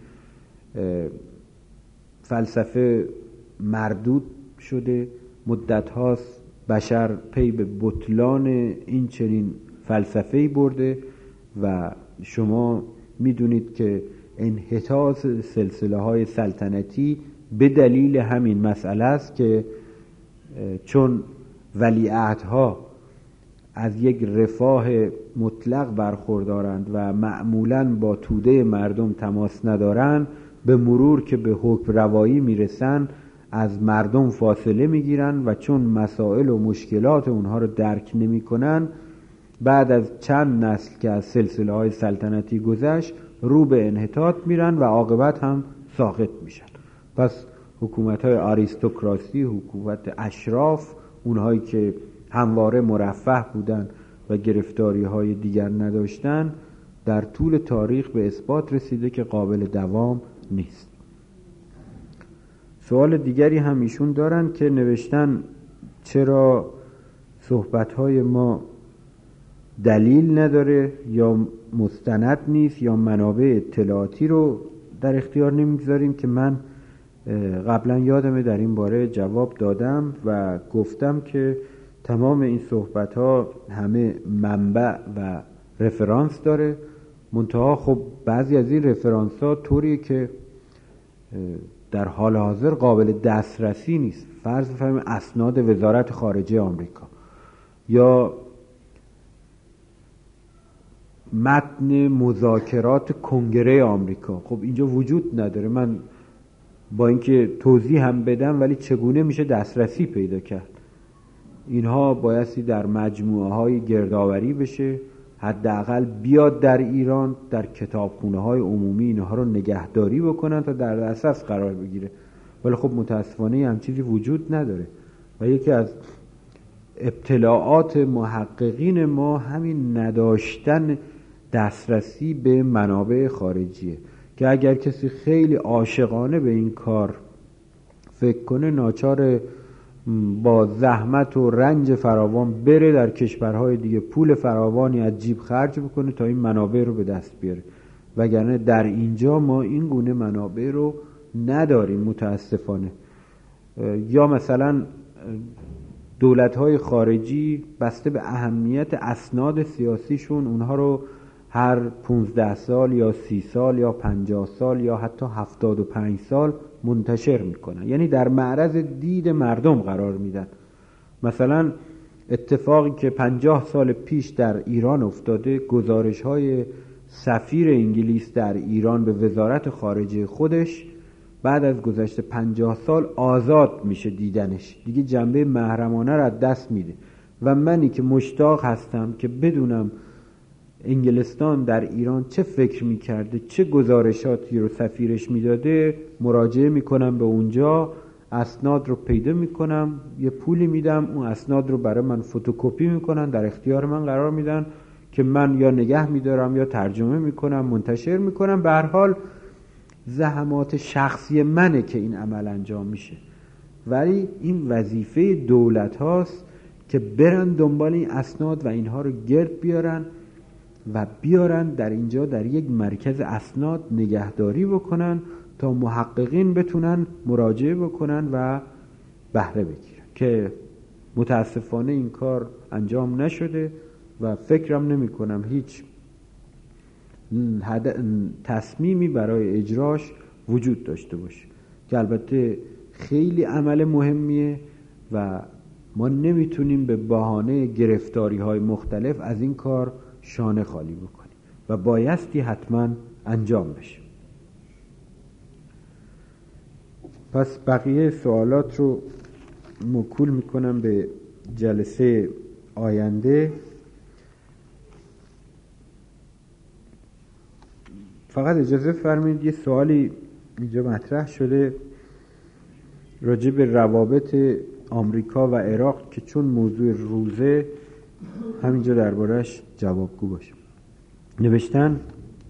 فلسفه مردود شده، مدت هاست بشر پی به بطلان این چنین فلسفه‌ای برده و شما میدونید که انحطاط سلسله های سلطنتی به دلیل همین مسئله است که چون ولیعهدها از یک رفاه مطلق برخوردارند و معمولاً با توده مردم تماس ندارند، به مرور که به حکم روایی میرسن از مردم فاصله میگیرن و چون مسائل و مشکلات اونها رو درک نمی کنن، بعد از چند نسل که از سلسله های سلطنتی گذشت رو به انحطاط میرن و عاقبت هم ساقط میشن. پس حکومت های آریستوکراسی، حکومت اشراف، اونهایی که همواره مرفه بودن و گرفتاری های دیگر نداشتن، در طول تاریخ به اثبات رسیده که قابل دوام نیست. سوال دیگری هم ایشون دارن که نوشتن چرا صحبت‌های ما دلیل نداره یا مستند نیست یا منابع اطلاعاتی رو در اختیار نمیگذاریم، که من قبلا یادمه در این باره جواب دادم و گفتم که تمام این صحبت‌ها همه منبع و رفرانس داره، منتها خب بعضی از این رفرانس ها طوریه که در حال حاضر قابل دسترسی نیست. فرض بفرمایید اسناد وزارت خارجه آمریکا یا متن مذاکرات کنگره آمریکا، خب اینجا وجود نداره. من با اینکه توضیح هم بدم ولی چگونه میشه دسترسی پیدا کرد؟ اینها بایستی در مجموعه های گردآوری بشه، حداقل بیاد در ایران در کتابخونه های عمومی اینها رو نگهداری بکنن تا در دسترس قرار بگیره، ولی خب متاسفانه هم چیزی وجود نداره. و یکی از ابتلاعات محققین ما همین نداشتن دسترسی به منابع خارجیه، که اگر کسی خیلی عاشقانه به این کار فکر کنه، ناچار با زحمت و رنج فراوان بره در کشورهای دیگه پول فراوانی از جیب خرج بکنه تا این منابع رو به دست بیاره، وگرنه در اینجا ما این گونه منابع رو نداریم متاسفانه. یا مثلا دولت‌های خارجی بسته به اهمیت اسناد سیاسیشون اونها رو هر پونزده سال یا سی سال یا پنجاه سال یا حتی هفتاد و پنج سال منتشر میکنن، یعنی در معرض دید مردم قرار میدن. مثلا اتفاقی که پنجاه سال پیش در ایران افتاده، گزارش های سفیر انگلیس در ایران به وزارت خارجه خودش بعد از گذشت پنجاه سال آزاد میشه دیدنش، دیگه جنبه محرمانه رو از دست میده. و منی که مشتاق هستم که بدونم انگلستان در ایران چه فکر میکرده، چه گزارشاتی رو سفیرش میداده، مراجعه میکنم به اونجا، اسناد رو پیدا میکنم، یه پولی میدم، اون اسناد رو برای من فتوکپی میکنن، در اختیار من قرار میدن که من یا نگه میدارم یا ترجمه میکنم، منتشر میکنم. به هر حال زحمات شخصی منه که این عمل انجام میشه، ولی این وظیفه دولت هاست که برن دنبال این اسناد و اینها رو گرد بیارن و بیارن در اینجا در یک مرکز اسناد نگهداری بکنن تا محققین بتونن مراجعه بکنن و بهره بگیرن، که متاسفانه این کار انجام نشده و فکرم نمی کنم هیچ تصمیمی برای اجراش وجود داشته باشه، که البته خیلی عمل مهمیه و ما نمیتونیم به بهانه گرفتاری های مختلف از این کار شانه خالی بکنیم و بایستی حتما انجام بشه. پس بقیه سوالات رو موکول میکنم به جلسه آینده. فقط اجازه فرمایید یه سوالی اینجا مطرح شده راجع به روابط آمریکا و عراق که چون موضوع روزه همینجا درباره‌اش جوابگو باشم. نوشتن،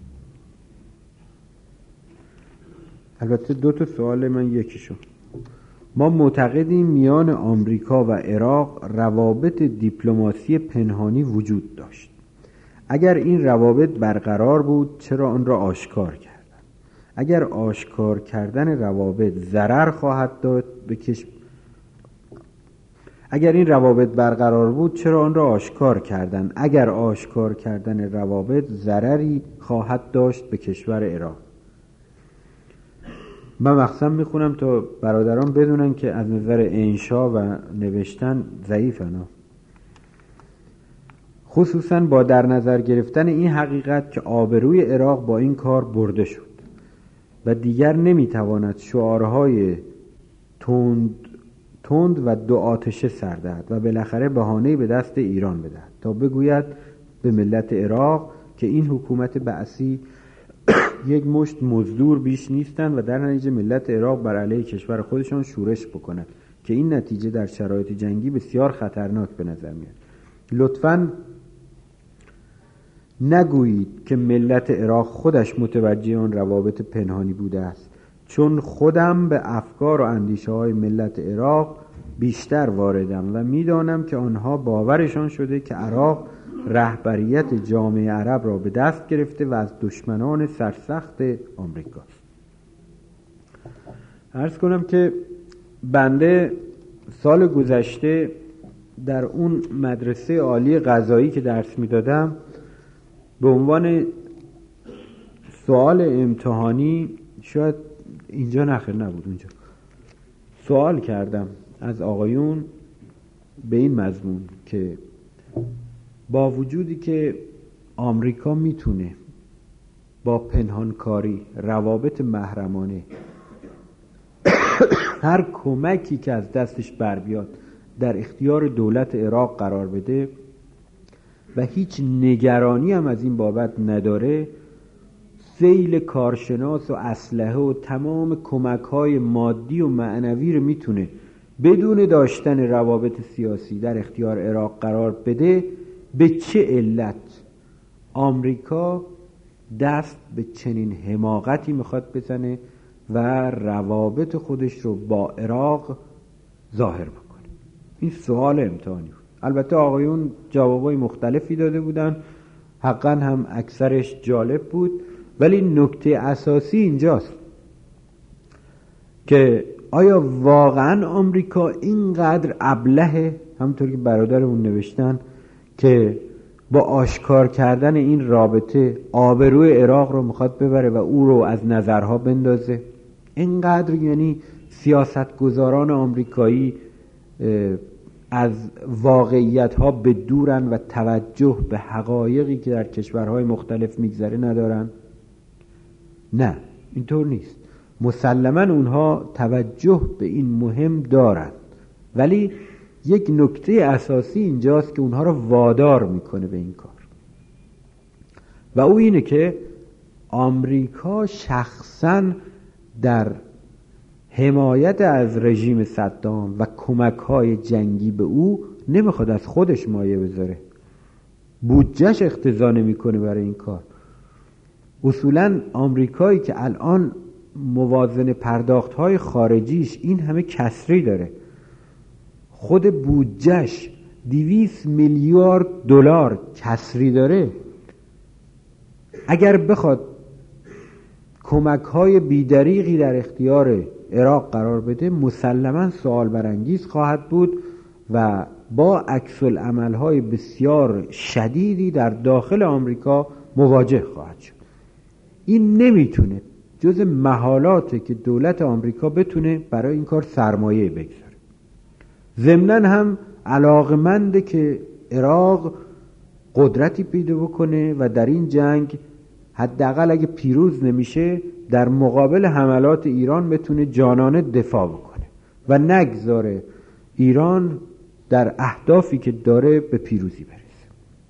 البته دو تا سوال، من یکیشو، ما معتقدیم میان آمریکا و عراق روابط دیپلماسی پنهانی وجود داشت. اگر این روابط برقرار بود چرا آن را آشکار کردند؟ اگر آشکار کردن روابط ضرر خواهد داد به کشور اگر این روابط برقرار بود چرا آن را آشکار کردند؟ اگر آشکار کردن روابط ضرری خواهد داشت به کشور عراق. من مقسم میخونم تا برادران بدونن که از نظر انشا و نوشتن ضعیفن، خصوصا با در نظر گرفتن این حقیقت که آبروی عراق با این کار برده شد و دیگر نمیتواند شعارهای تند تند و دو آتشه سر دهد و بالاخره بهانه‌ای به دست ایران بدهد تا بگوید به ملت عراق که این حکومت بعثی یک مشت مزدور بیش نیستند و در نتیجه ملت عراق بر علیه کشور خودشان شورش بکند که این نتیجه در شرایط جنگی بسیار خطرناک به نظر میاد. لطفاً نگویید که ملت عراق خودش متوجه آن روابط پنهانی بوده است، چون خودم به افکار و اندیشه های ملت عراق بیشتر واردم و میدانم که آنها باورشان شده که عراق رهبریت جامعه عرب را به دست گرفته و از دشمنان سرسخت آمریکاست. عرض کنم که بنده سال گذشته در اون مدرسه عالی قضایی که درس میدادم به عنوان سوال امتحانی، شاید اینجا نخیر نبود اونجا، سوال کردم از آقایون به این مضمون که با وجودی که آمریکا میتونه با پنهانکاری، روابط محرمانه هر کمکی که از دستش بر بیاد در اختیار دولت عراق قرار بده و هیچ نگرانی هم از این بابت نداره، سیل کارشناس و اسلحه و تمام کمک‌های مادی و معنوی رو میتونه بدون داشتن روابط سیاسی در اختیار عراق قرار بده، به چه علت آمریکا دست به چنین حماقتی میخواد بزنه و روابط خودش رو با عراق ظاهر بکنه؟ این سوال امتحانی بود. البته آقایون جوابای مختلفی داده بودن، حقا هم اکثرش جالب بود، ولی نکته اساسی اینجاست که آیا واقعا آمریکا اینقدر ابلهه، همونطور که برادرمون نوشتن، که با آشکار کردن این رابطه آبروی عراق رو میخواد ببره و او رو از نظرها بندازه؟ اینقدر یعنی سیاستگزاران آمریکایی از واقعیت ها به دورن و توجه به حقایقی که در کشورهای مختلف میگذره ندارن؟ نه، اینطور نیست. مسلماً اونها توجه به این مهم دارن، ولی یک نکته اساسی اینجاست که اونها رو وادار میکنه به این کار و او اینه که آمریکا شخصاً در حمایت از رژیم صدام و کمک‌های جنگی به او نمیخواد از خودش مایه بذاره، بودجهش اقتضا نمیکنه برای این کار. اصولاً آمریکایی که الان موازنه پرداخت‌های خارجیش این همه کسری داره، خود بودجهش دویست میلیارد دلار کسری داره، اگر بخواد کمک‌های بی‌دریغی در اختیار عراق قرار بده، مسلماً سوال برانگیز خواهد بود و با عکس العمل‌های بسیار شدیدی در داخل آمریکا مواجه خواهد شد. این نمیتونه جز محالاته که دولت آمریکا بتونه برای این کار سرمایه بگذاره. ضمناً هم علاقمنده که عراق قدرتی پیدا بکنه و در این جنگ حداقل اگه پیروز نمیشه در مقابل حملات ایران بتونه جانانه دفاع بکنه و نگذاره ایران در اهدافی که داره به پیروزی برسه.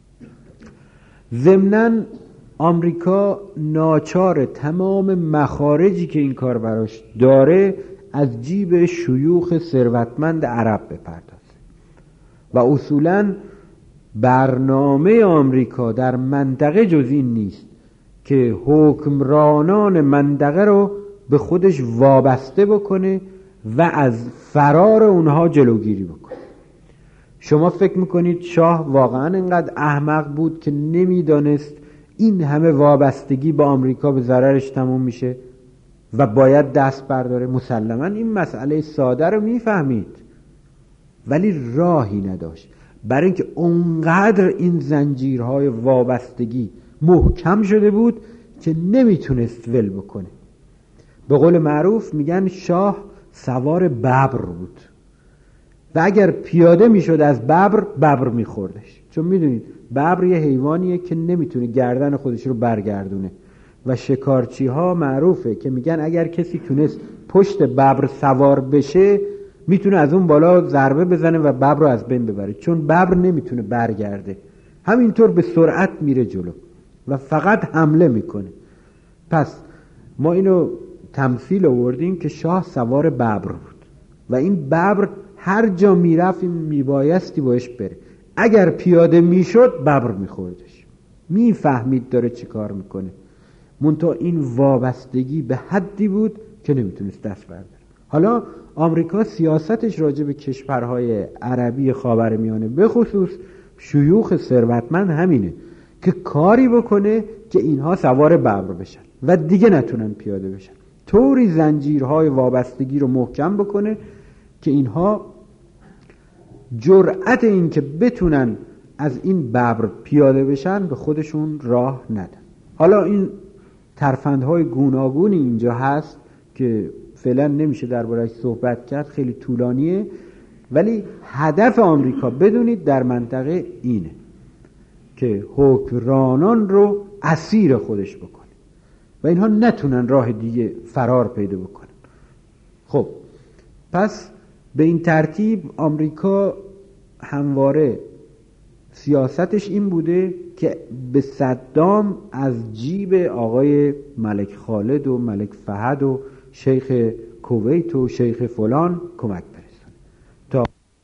ضمناً آمریکا ناچار تمام مخارجی که این کار براش داره از جیب شیوخ ثروتمند عرب بپردازه و اصولاً برنامه آمریکا در منطقه جز این نیست که حکمرانان منطقه رو به خودش وابسته بکنه و از فرار اونها جلوگیری بکنه. شما فکر میکنید شاه واقعا اینقدر احمق بود که نمیدانست این همه وابستگی با آمریکا به ضررش تموم میشه و باید دست برداره؟ مسلما این مسئله ساده رو میفهمید ولی راهی نداشت، برای اینکه اونقدر این زنجیرهای وابستگی محکم شده بود که نمیتونست ول بکنه. به قول معروف میگن شاه سوار ببر بود و اگر پیاده میشد از ببر، ببر میخوردش. چون میدونید ببر یه حیوانیه که نمیتونه گردن خودش رو برگردونه و شکارچی ها معروفه که میگن اگر کسی تونست پشت ببر سوار بشه میتونه از اون بالا ضربه بزنه و ببر رو از بین ببره، چون ببر نمیتونه برگرده، همینطور به سرعت میره جلو و فقط حمله میکنه. پس ما اینو تمثیل آوردیم که شاه سوار ببر بود و این ببر هر جا میرفت میبایستی باش بره، اگر پیاده میشد ببر میخوردش. میفهمید داره چی کار میکنه، منتها این وابستگی به حدی بود که نمیتونست دست برداره. حالا آمریکا سیاستش راجع به کشورهای عربی خاورمیانه به خصوص شیوخ ثروتمند همینه که کاری بکنه که اینها سوار ببر بشن و دیگه نتونن پیاده بشن، طوری زنجیرهای وابستگی رو محکم بکنه که اینها جرأت این که بتونن از این ببر پیاده بشن به خودشون راه ندن. حالا این ترفندهای گوناگونی اینجا هست که فعلا نمیشه درباره‌اش صحبت کرد، خیلی طولانیه، ولی هدف آمریکا بدونید در منطقه اینه که حکمرانان رو اسیر خودش بکنه و اینها نتونن راه دیگه فرار پیدا بکنن. خب پس به این ترتیب آمریکا همواره سیاستش این بوده که به صدام از جیب آقای ملک خالد و ملک فهد و شیخ کویت و شیخ فلان کمک برسونه تا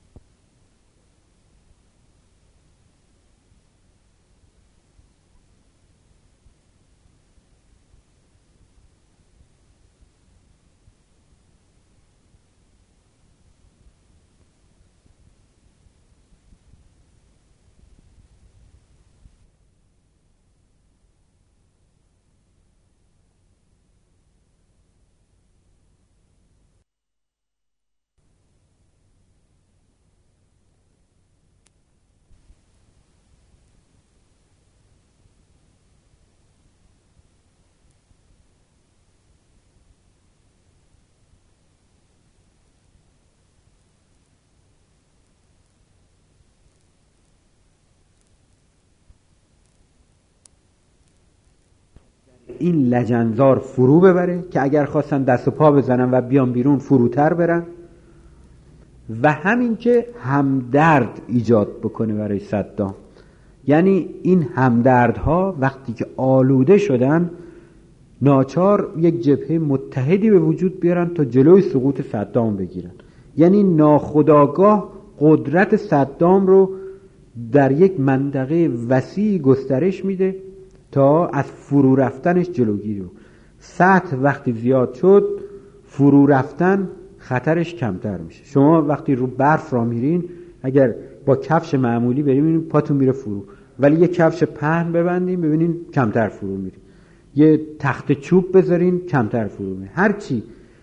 این لجنزار فرو ببره که اگر خواستن دست و پا بزنن و بیان بیرون فروتر برن و همین که همدرد ایجاد بکنه برای صدام. یعنی این همدردها وقتی که آلوده شدن ناچار یک جبهه متحدی به وجود بیارن تا جلوی سقوط صدام بگیرن. یعنی ناخودآگاه قدرت صدام رو در یک منطقه وسیع گسترش میده تا از فرو رفتنش جلوگیری رو. سطح وقتی زیاد شد فرو رفتن خطرش کمتر میشه. شما وقتی رو برف را میرین اگر با کفش معمولی بریم ببینید پاتون میره فرو، ولی یه کفش پهن ببندین ببینین کمتر فرو میره. یه تخت چوب بذارین کمتر فرو میره. هرچی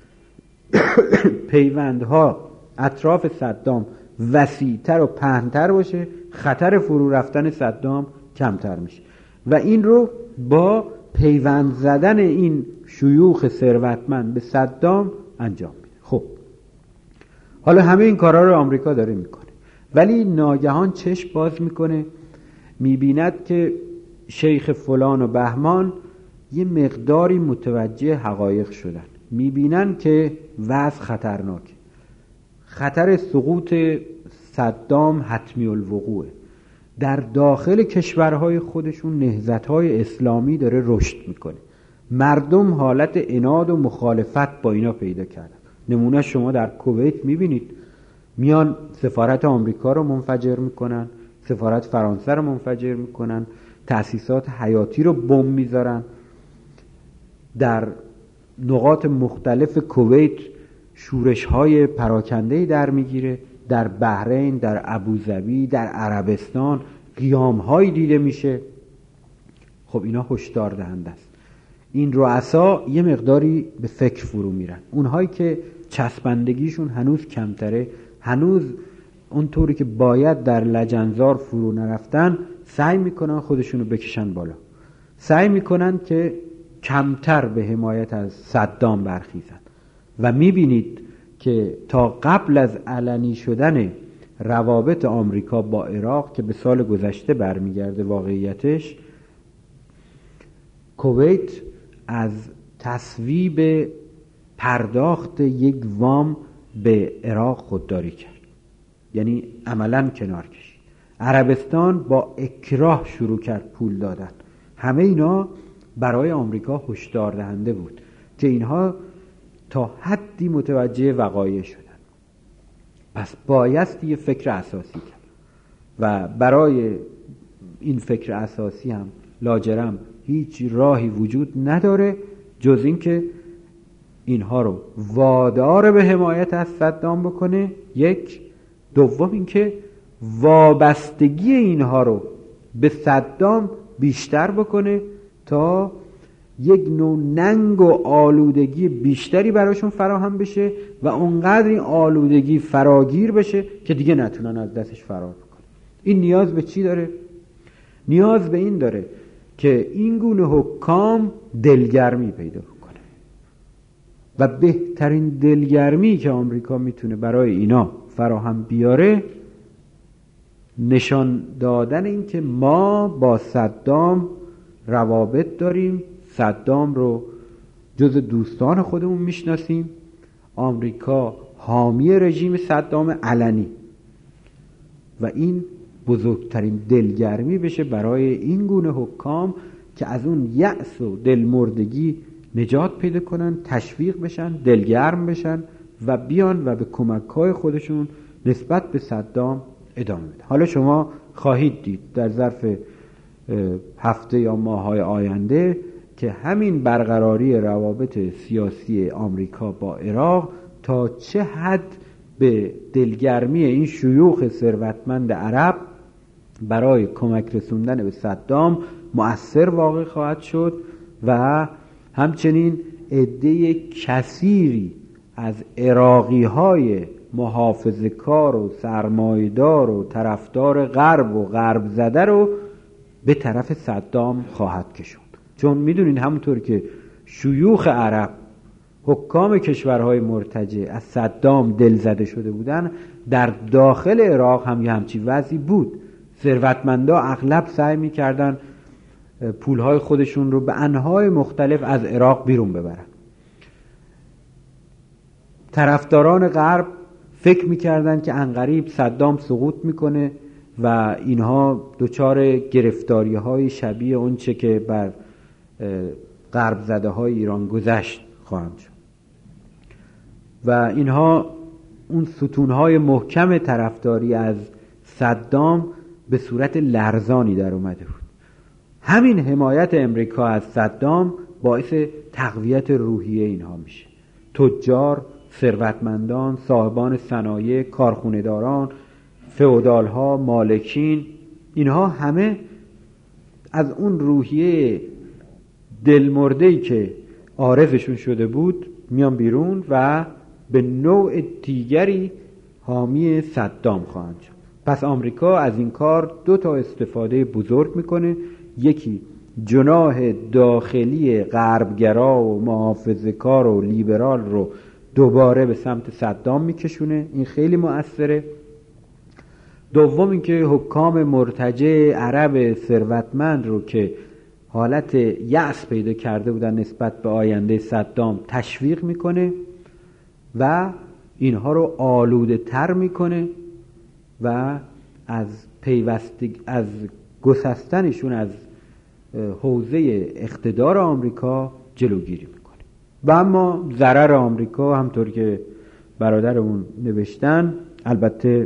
پیوندها اطراف صدام وسیع‌تر و پهن‌تر باشه خطر فرو رفتن صدام کمتر میشه و این رو با پیوند زدن این شیوخ ثروتمند به صدام انجام میده. خب حالا همه این کارها رو آمریکا داره میکنه، ولی ناگهان چشم باز میکنه میبیند که شیخ فلان و بهمان یه مقداری متوجه حقایق شدن، میبینن که وضع خطرناکه، خطر سقوط صدام حتمی الوقوعه. در داخل کشورهای خودشون نهضت‌های اسلامی داره رشد میکنه، مردم حالت عناد و مخالفت با اینا پیدا کردن. نمونه شما در کویت میبینید میان سفارت آمریکا رو منفجر میکنن، سفارت فرانسه رو منفجر میکنن، تأسیسات حیاتی رو بمب میذارن. در نقاط مختلف کویت شورش‌های پراکنده‌ای در میگیره، در بحرین، در ابوظبی، در عربستان قیام‌هایی دیده میشه. خب اینا هشدار دهنده است. این رؤسا یه مقداری به فکر فرو میرن. اونهایی که چسبندگیشون هنوز کمتره، هنوز اونطوری که باید در لجنزار فرو نرفتن سعی میکنن خودشونو بکشن بالا، سعی میکنن که کمتر به حمایت از صدام برخیزن و میبینید که تا قبل از علنی شدن روابط آمریکا با عراق که به سال گذشته برمیگرده واقعیتش، کویت از تصویب پرداخت یک وام به عراق خودداری کرد، یعنی عملاً کنار کشید. عربستان با اکراه شروع کرد پول دادن. همه اینا برای آمریکا هشدار دهنده بود که اینها تا حدی متوجه وقایع شدن، پس بایستی یه فکر اساسی کرد و برای این فکر اساسی هم لاجرم هیچ راهی وجود نداره جز این که اینها رو وادار به حمایت از صدام بکنه، یک. دوم این که وابستگی اینها رو به صدام بیشتر بکنه تا یک نوع ننگ و آلودگی بیشتری براشون فراهم بشه و اونقدر این آلودگی فراگیر بشه که دیگه نتونن از دستش فرار بکنن. این نیاز به چی داره؟ نیاز به این داره که این گونه حکام دلگرمی پیدا کنه و بهترین دلگرمی که آمریکا میتونه برای اینا فراهم بیاره نشان دادن این که ما با صدام روابط داریم، صدام رو جز دوستان خودمون میشناسیم، آمریکا حامی رژیم صدام علنی، و این بزرگترین دلگرمی بشه برای این گونه حکام که از اون یأس و دلمردگی نجات پیدا کنن، تشویق بشن، دلگرم بشن و بیان و به کمک‌های خودشون نسبت به صدام ادامه بده. حالا شما خواهید دید در ظرف هفته یا ماه‌های آینده که همین برقراری روابط سیاسی آمریکا با عراق تا چه حد به دلگرمی این شیوخ ثروتمند عرب برای کمک رسوندن به صدام مؤثر واقع خواهد شد و همچنین عده کثیری از عراقی‌های محافظه‌کار و سرمایه‌دار و طرفدار غرب و غرب زده رو به طرف صدام خواهد کشوند. چون میدونین همونطور که شیوخ عرب، حکام کشورهای مرتجع از صدام دل زده شده بودن، در داخل عراق هم یه همچین وضعی بود. ثروتمندا اغلب سعی میکردن پولهای خودشون رو به انواع مختلف از عراق بیرون ببرن. طرفداران غرب فکر میکردن که عنقریب صدام سقوط میکنه و اینها دچار گرفتاری های شبیه اون چه که بر غرب زده های ایران گذشت خواهند شد و اینها اون ستون های محکم طرفداری از صدام به صورت لرزانی در اومده بود. همین حمایت امریکا از صدام باعث تقویت روحیه اینها میشه. تجار، ثروتمندان، صاحبان صنایع، کارخونه‌داران، فئودال‌ها، مالکین، اینها همه از اون روحیه دلمرده‌ای که عارضشون شده بود میان بیرون و به نوع دیگری حامی صدام خواهند شد. پس آمریکا از این کار دو تا استفاده بزرگ میکنه. یکی جناح داخلی غربگرا و محافظه‌کار و لیبرال رو دوباره به سمت صدام میکشونه، این خیلی مؤثره. دوم اینکه حکام مرتجع عرب ثروتمند رو که حالت یأس پیدا کرده بودن نسبت به آینده صدام تشویق میکنه و اینها رو آلوده تر میکنه و از پیوستگی از گسستنشون از حوزه اقتدار آمریکا جلوگیری میکنه. و اما ضرر آمریکا همطور که برادرمون نوشتن، البته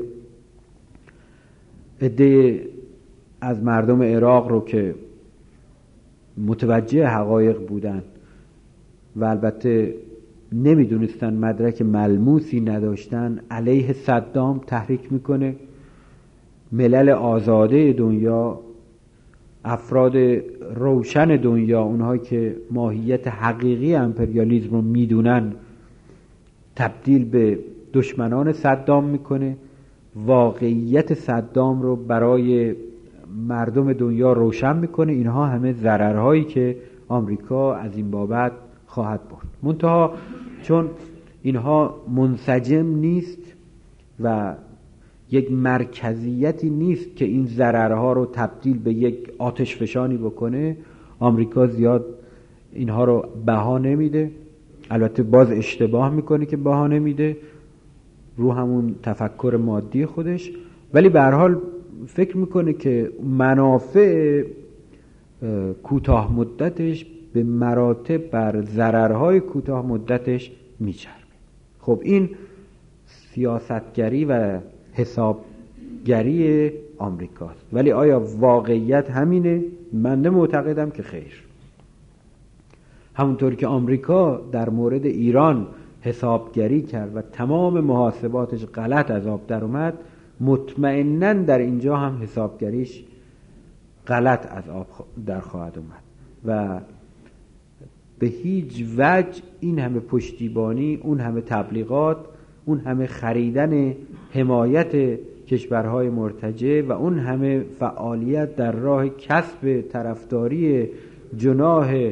عده از مردم عراق رو که متوجه حقایق بودن و البته نمیدونستن، مدرک ملموسی نداشتن، علیه صدام تحریک میکنه. ملل آزاده دنیا، افراد روشن دنیا، اونهایی که ماهیت حقیقی امپریالیسم رو میدونن، تبدیل به دشمنان صدام میکنه واقعیت صدام رو برای مردم دنیا روشن میکنه. اینها همه ضررهایی که آمریکا از این بابت خواهد برد. منتها چون اینها منسجم نیست و یک مرکزیتی نیست که این ضررها رو تبدیل به یک آتش فشانی بکنه، آمریکا زیاد اینها رو بها نمیده. البته باز اشتباه میکنه که بها نمیده رو همون تفکر مادی خودش، ولی به هر حال فکر میکنه که منافع کوتاه مدتش به مراتب بر ضررهای کوتاه مدتش میچربه. خب این سیاستگری و حسابگری آمریکاست. ولی آیا واقعیت همینه؟ من معتقدم که خیر. همونطور که آمریکا در مورد ایران حسابگری کرد و تمام محاسباتش غلط از آب در اومد، مطمئناً در اینجا هم حسابگریش غلط از آب در خواهد اومد و به هیچ وجه این همه پشتیبانی، اون همه تبلیغات، اون همه خریدن حمایت کشورهای مرتجع و اون همه فعالیت در راه کسب طرفداری جناح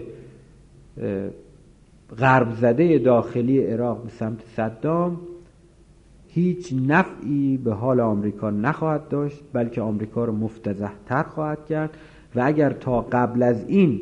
غرب زده داخلی عراق به سمت صدام هیچ نفعی به حال آمریکا نخواهد داشت، بلکه آمریکا رو مفتضح‌تر خواهد کرد. و اگر تا قبل از این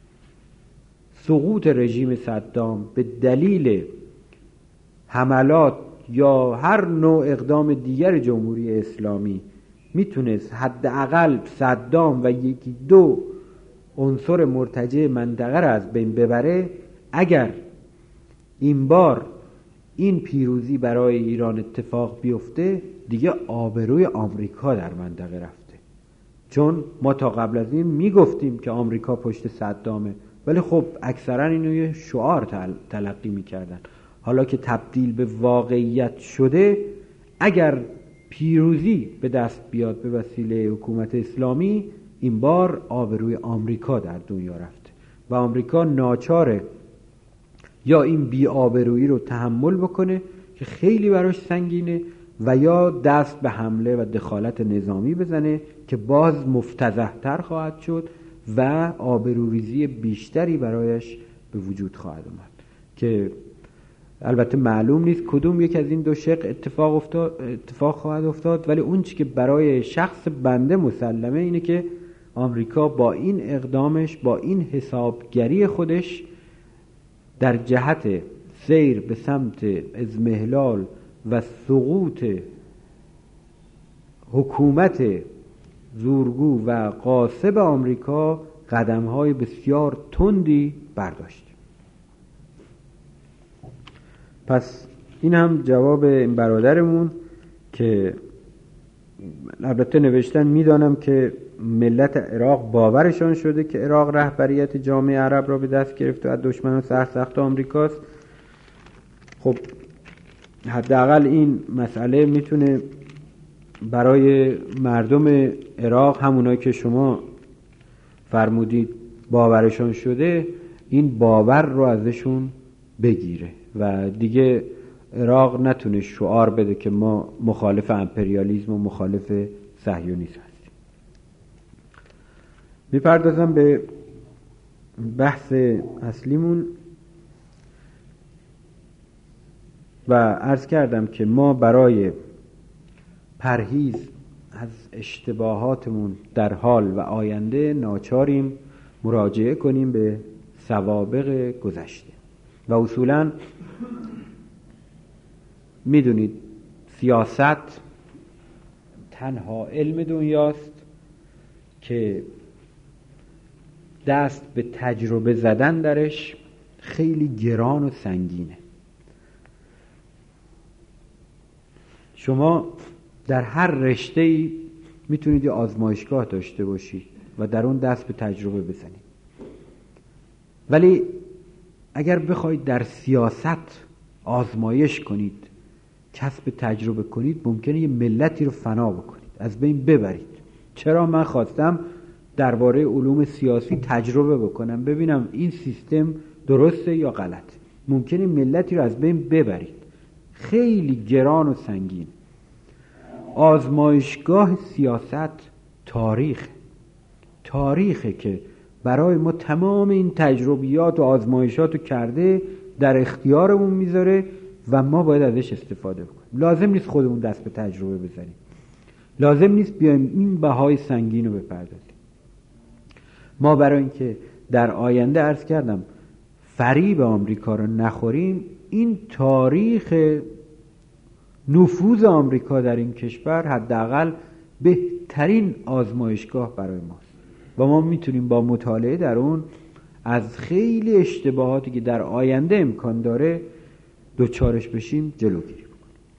سقوط رژیم صدام به دلیل حملات یا هر نوع اقدام دیگر جمهوری اسلامی میتونست حداقل صدام و یکی دو عنصر مرتجع منطقه را از بین ببره، اگر این بار این پیروزی برای ایران اتفاق بیفته، دیگه آبروی آمریکا در منطقه رفته. چون ما تا قبل از این میگفتیم که آمریکا پشت صدامه، ولی خب اکثرا اینو یه شعار تل... تلقی میکردن. حالا که تبدیل به واقعیت شده، اگر پیروزی به دست بیاد به وسیله حکومت اسلامی، این بار آبروی آمریکا در دنیا رفته و آمریکا ناچاره یا این بی آبرویی رو تحمل بکنه که خیلی براش سنگینه، و یا دست به حمله و دخالت نظامی بزنه که باز مفتضح‌تر خواهد شد و آبروریزی بیشتری برایش به وجود خواهد اومد که البته معلوم نیست کدوم یک از این دو شق اتفاق افتاد اتفاق خواهد افتاد. ولی اون چی که برای شخص بنده مسلمه اینه که آمریکا با این اقدامش، با این حسابگری خودش در جهت سیر به سمت اضمحلال و سقوط حکومت زورگو و غاصب آمریکا قدم‌های بسیار تندی برداشت. پس این هم جواب این برادرمون که البته نوشتن میدانم که ملت عراق باورشان شده که عراق رهبریت جامعه عرب را به دست گرفته و از دشمنان سخت سخت آمریکاست. خب حداقل این مسئله میتونه برای مردم عراق، همونایی که شما فرمودید باورشان شده، این باور رو ازشون بگیره و دیگه عراق نتونه شعار بده که ما مخالف امپریالیسم و مخالف صهیونیسم هستیم. میپردازم به بحث اصلیمون و عرض کردم که ما برای پرهیز از اشتباهاتمون در حال و آینده ناچاریم مراجعه کنیم به سوابق گذشته و اصولاً میدونید سیاست تنها علم دنیاست که دست به تجربه زدن درش خیلی گران و سنگینه. شما در هر رشته‌ای میتونید یه آزمایشگاه داشته باشید و در اون دست به تجربه بزنید، ولی اگر بخواید در سیاست آزمایش کنید، کسب تجربه کنید، ممکنه یه ملتی رو فنا بکنید، از بین ببرید. چرا؟ من خواستم درباره علوم سیاسی تجربه بکنم ببینم این سیستم درسته یا غلط. ممکنه ملتی رو از بین ببرید، خیلی گران و سنگین. آزمایشگاه سیاست تاریخ تاریخه که برای ما تمام این تجربیات و آزمایشات رو کرده، در اختیارمون میذاره و ما باید ازش استفاده بکنیم. لازم نیست خودمون دست به تجربه بزنیم، لازم نیست بیایم این بهای سنگین رو بپردازیم. ما برای اینکه در آینده عرض کردم فریب آمریکا رو نخوریم، این تاریخ نفوذ آمریکا در این کشور حداقل بهترین آزمایشگاه برای ماست و ما میتونیم با مطالعه در اون از خیلی اشتباهاتی که در آینده امکان داره دوچارش بشیم جلوگیری بکنیم.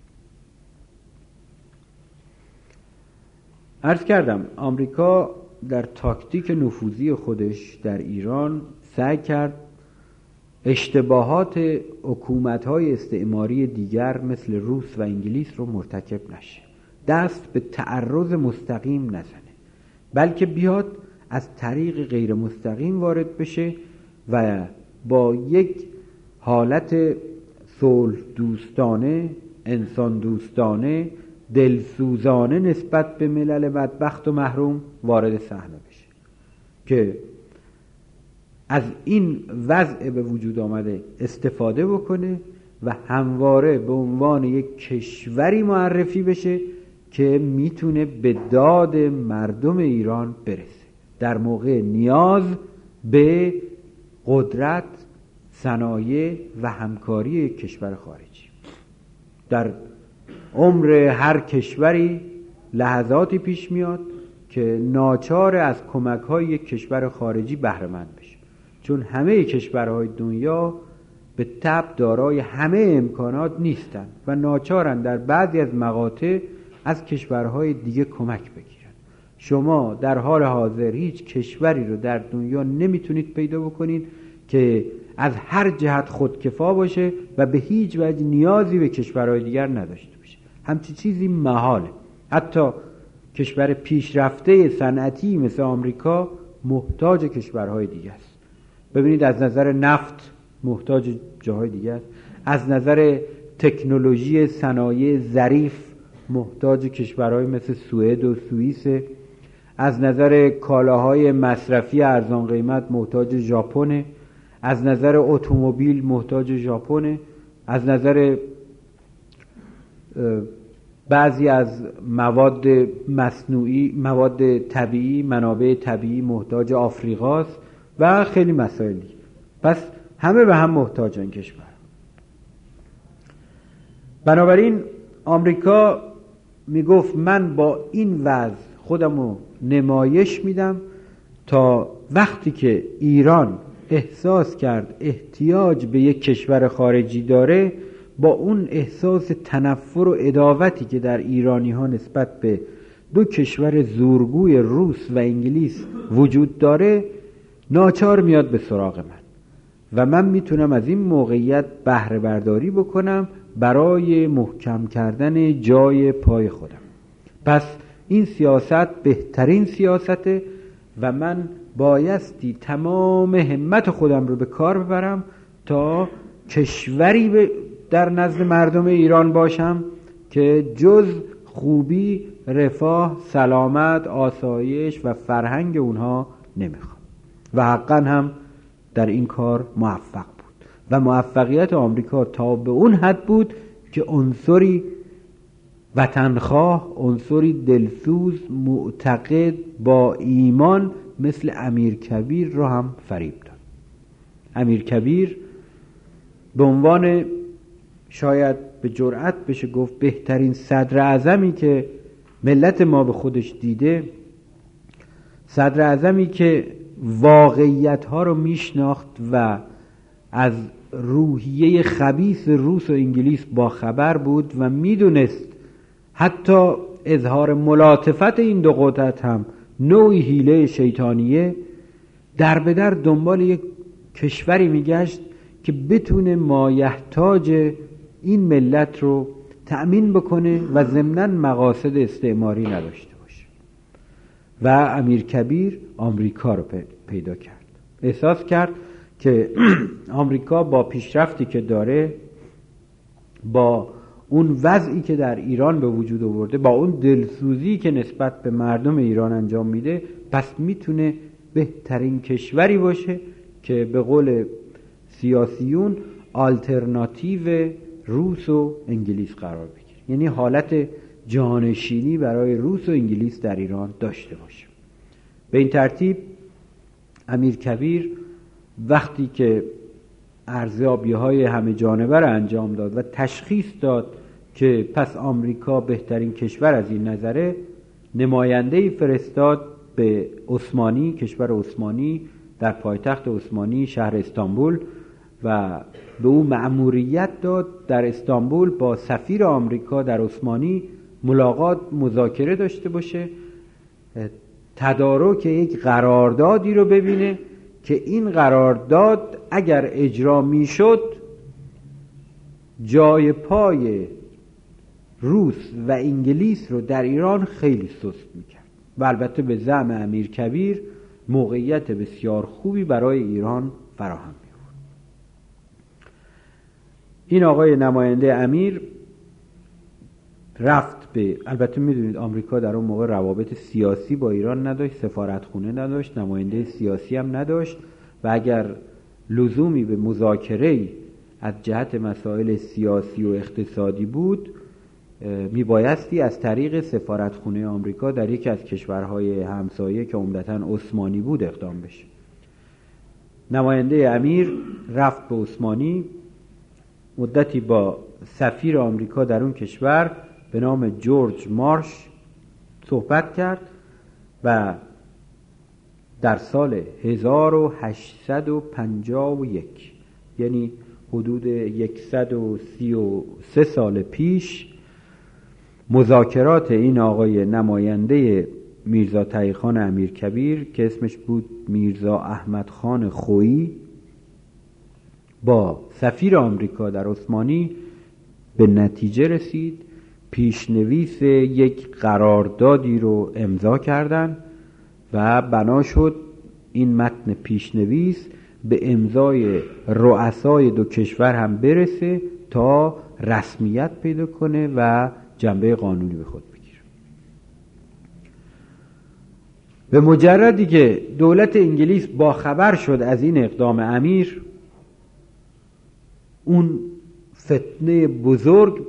عرض کردم آمریکا در تاکتیک نفوذی خودش در ایران سعی کرد اشتباهات حکومت‌های استعماری دیگر مثل روس و انگلیس رو مرتکب نشه، دست به تعرض مستقیم نزنه، بلکه بیاد از طریق غیر مستقیم وارد بشه و با یک حالت صلح دوستانه، انسان دوستانه، دلسوزانه نسبت به ملل بدبخت و محروم وارد صحنه بشه که از این وضع به وجود آمده استفاده بکنه و همواره به عنوان یک کشوری معرفی بشه که میتونه به داد مردم ایران برسه در موقع نیاز به قدرت، صنایع و همکاری کشور خارجی. در عمر هر کشوری لحظاتی پیش میاد که ناچار از کمک‌های یک کشور خارجی بهره مند بشه، چون همه کشورهای دنیا به طبع دارای همه امکانات نیستند و ناچارن در بعضی از مقاطع از کشورهای دیگه کمک بگیرن. شما در حال حاضر هیچ کشوری رو در دنیا نمیتونید پیدا بکنید که از هر جهت خودکفا باشه و به هیچ وجه نیازی به کشورهای دیگر نداشته باشه. همچی چیزی محاله. حتی کشور پیشرفته صنعتی مثل آمریکا محتاج کشورهای دیگه است. ببینید از نظر نفت محتاج جاهای دیگه است، از نظر تکنولوژی صنایع ظریف محتاج کشورهای مثل سوئد و سوئیس، از نظر کالاهای مصرفی ارزان قیمت محتاج ژاپن، از نظر اتومبیل محتاج ژاپن، از نظر بعضی از مواد مصنوعی، مواد طبیعی، منابع طبیعی محتاج آفریقاست و خیلی مسائلی. پس همه به هم محتاجن کشور. بنابراین آمریکا میگفت من با این وضع خودمو نمایش میدم تا وقتی که ایران احساس کرد احتیاج به یک کشور خارجی داره، با اون احساس تنفر و عداوتی که در ایرانی ها نسبت به دو کشور زورگوی روس و انگلیس وجود داره، ناچار میاد به سراغ من و من میتونم از این موقعیت بهره برداری بکنم برای محکم کردن جای پای خودم. پس این سیاست بهترین سیاسته و من بایستی تمام همت خودم رو به کار ببرم تا کشوری در نزد مردم ایران باشم که جز خوبی، رفاه، سلامت، آسایش و فرهنگ اونها نمیخوام. و حقا هم در این کار موفق بود و موفقیت آمریکا تا به اون حد بود که عنصری وطنخواه، عنصری دلسوز، معتقد، با ایمان مثل امیرکبیر رو هم فریب داد. امیرکبیر به عنوان شاید به جرأت بشه گفت بهترین صدر اعظمی که ملت ما به خودش دیده، صدر اعظمی که واقعیت ها رو میشناخت و از روحیه خبیث روس و انگلیس با خبر بود و میدونست حتی اظهار ملاطفت این دو قدرت هم نوعی حیله شیطانیه، در به در دنبال یک کشوری میگشت که بتونه مایحتاج این ملت رو تأمین بکنه و ضمناً مقاصد استعماری نداشته باشه. و امیرکبیر آمریکا رو پیدا کرد. احساس کرد که آمریکا با پیشرفتی که داره، با اون وضعی که در ایران به وجود آورده، با اون دلسوزی که نسبت به مردم ایران انجام میده، پس میتونه بهترین کشوری باشه که به قول سیاسیون آلترناتیو روس و انگلیس قرار بگیره، یعنی حالت جانشینی برای روس و انگلیس در ایران داشته باشه. به این ترتیب امیرکبیر وقتی که ارزیابی‌های همه جانبه را انجام داد و تشخیص داد که پس آمریکا بهترین کشور از این نظره، نماینده‌ای فرستاد به عثمانی، کشور عثمانی در پایتخت عثمانی شهر استانبول، و به او مأموریت داد در استانبول با سفیر آمریکا در عثمانی ملاقات مذاکره داشته باشه، تدارک یک قراردادی رو ببینه که این قرارداد اگر اجرا میشد جای پای روس و انگلیس رو در ایران خیلی سست میکرد و البته به زعم امیرکبیر موقعیت بسیار خوبی برای ایران فراهم می‌آورد. این آقای نماینده امیر رفت به، البته میدونید آمریکا در اون موقع روابط سیاسی با ایران نداشت، سفارتخونه نداشت، نماینده سیاسی هم نداشت و اگر لزومی به مذاکره از جهت مسائل سیاسی و اقتصادی بود میبایستی از طریق سفارتخونه آمریکا در یکی از کشورهای همسایه که عمدتاً عثمانی بود اقدام بشه. نماینده امیر رفت به عثمانی، مدتی با سفیر آمریکا در اون کشور به نام جورج مارش صحبت کرد و در سال هزار و هشتصد و پنجاه و یک، یعنی حدود صد و سی و سه سال پیش، مذاکرات این آقای نماینده میرزا تقی‌خان امیرکبیر که اسمش بود میرزا احمد خان خویی با سفیر آمریکا در عثمانی به نتیجه رسید. پیشنویس یک قراردادی رو امضا کردند و بنا شد این متن پیشنویس به امضای رؤسای دو کشور هم برسه تا رسمیت پیدا کنه و جنبه قانونی به خود بگیره. به مجردی که دولت انگلیس با خبر شد از این اقدام امیر، اون فتنه بزرگ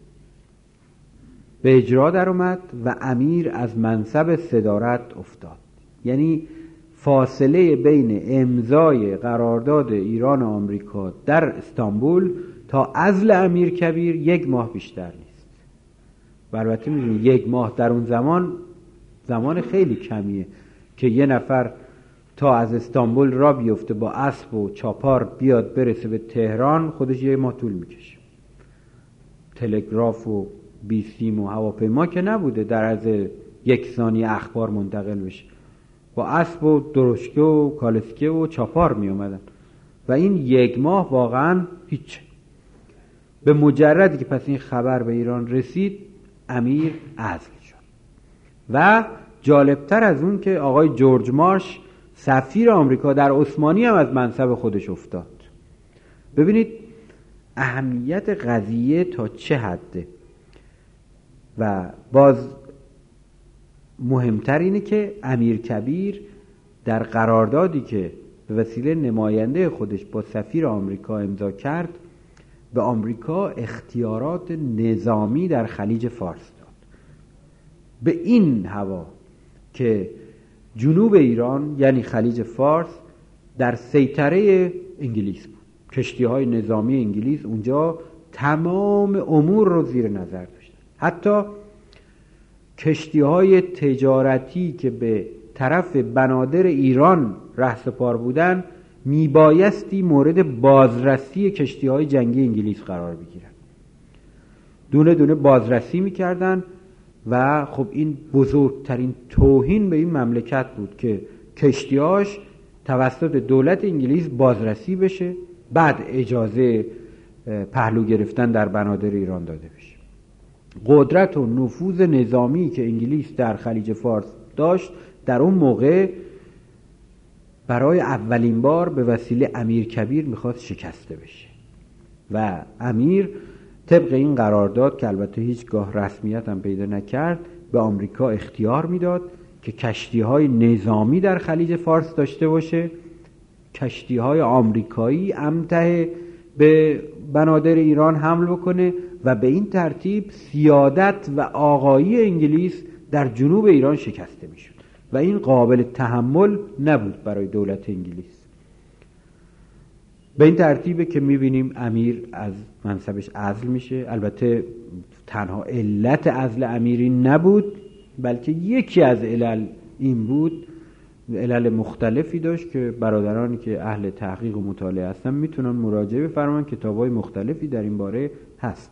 به اجرا در اومد و امیر از منصب صدارت افتاد. یعنی فاصله بین امضای قرارداد ایران و آمریکا در استانبول تا عزل امیرکبیر یک ماه بیشتر نیست. البته می‌دونید یک ماه در اون زمان زمان خیلی کمیه که یه نفر تا از استانبول را بیفته با اسب و چاپار بیاد برسه به تهران، خودش یه ماه طول میکشه. تلگراف و بیسیم و هواپیما که نبوده در از یک ثانیه اخبار منتقل بشه، با اسب و درشکه و کالسکه و چاپار می اومدن و این یک ماه واقعا هیچ. به مجردی که پس این خبر به ایران رسید امیر عزل شد و جالبتر از اون که آقای جورج مارش سفیر آمریکا در عثمانی هم از منصب خودش افتاد. ببینید اهمیت قضیه تا چه حده. و باز مهمتر اینه که امیرکبیر در قراردادی که به وسیله نماینده خودش با سفیر آمریکا امضا کرد به آمریکا اختیارات نظامی در خلیج فارس داد، به این هوا که جنوب ایران یعنی خلیج فارس در سیطره انگلیس بود. کشتی‌های نظامی انگلیس اونجا تمام امور رو زیر نظر داشتن. حتی کشتی‌های تجارتی که به طرف بنادر ایران رهسپار بودن میبایستی مورد بازرسی کشتی‌های جنگی انگلیس قرار بگیرن. دونه دونه بازرسی میکردن و خب این بزرگترین توهین به این مملکت بود که کشتی‌هاش توسط دولت انگلیس بازرسی بشه، بعد اجازه پهلو گرفتن در بنادر ایران داده بشه. قدرت و نفوذ نظامی که انگلیس در خلیج فارس داشت در اون موقع برای اولین بار به وسیله امیرکبیر میخواست شکسته بشه و امیر طبق این قرارداد که البته هیچگاه رسمیت هم پیدا نکرد، به آمریکا اختیار میداد که کشتی‌های نظامی در خلیج فارس داشته باشه، کشتی‌های آمریکایی امتحه به بنادر ایران حمل بکنه و به این ترتیب سیادت و آقایی انگلیس در جنوب ایران شکسته میشد و این قابل تحمل نبود برای دولت انگلیس. به این ترتیبه که میبینیم امیر از منصبش عزل میشه. البته تنها علت عزل امیری نبود، بلکه یکی از علل این بود، علل مختلفی داشت که برادرانی که اهل تحقیق و مطالعه هستن میتونن مراجعه بفرمایند، کتابای مختلفی در این باره هست.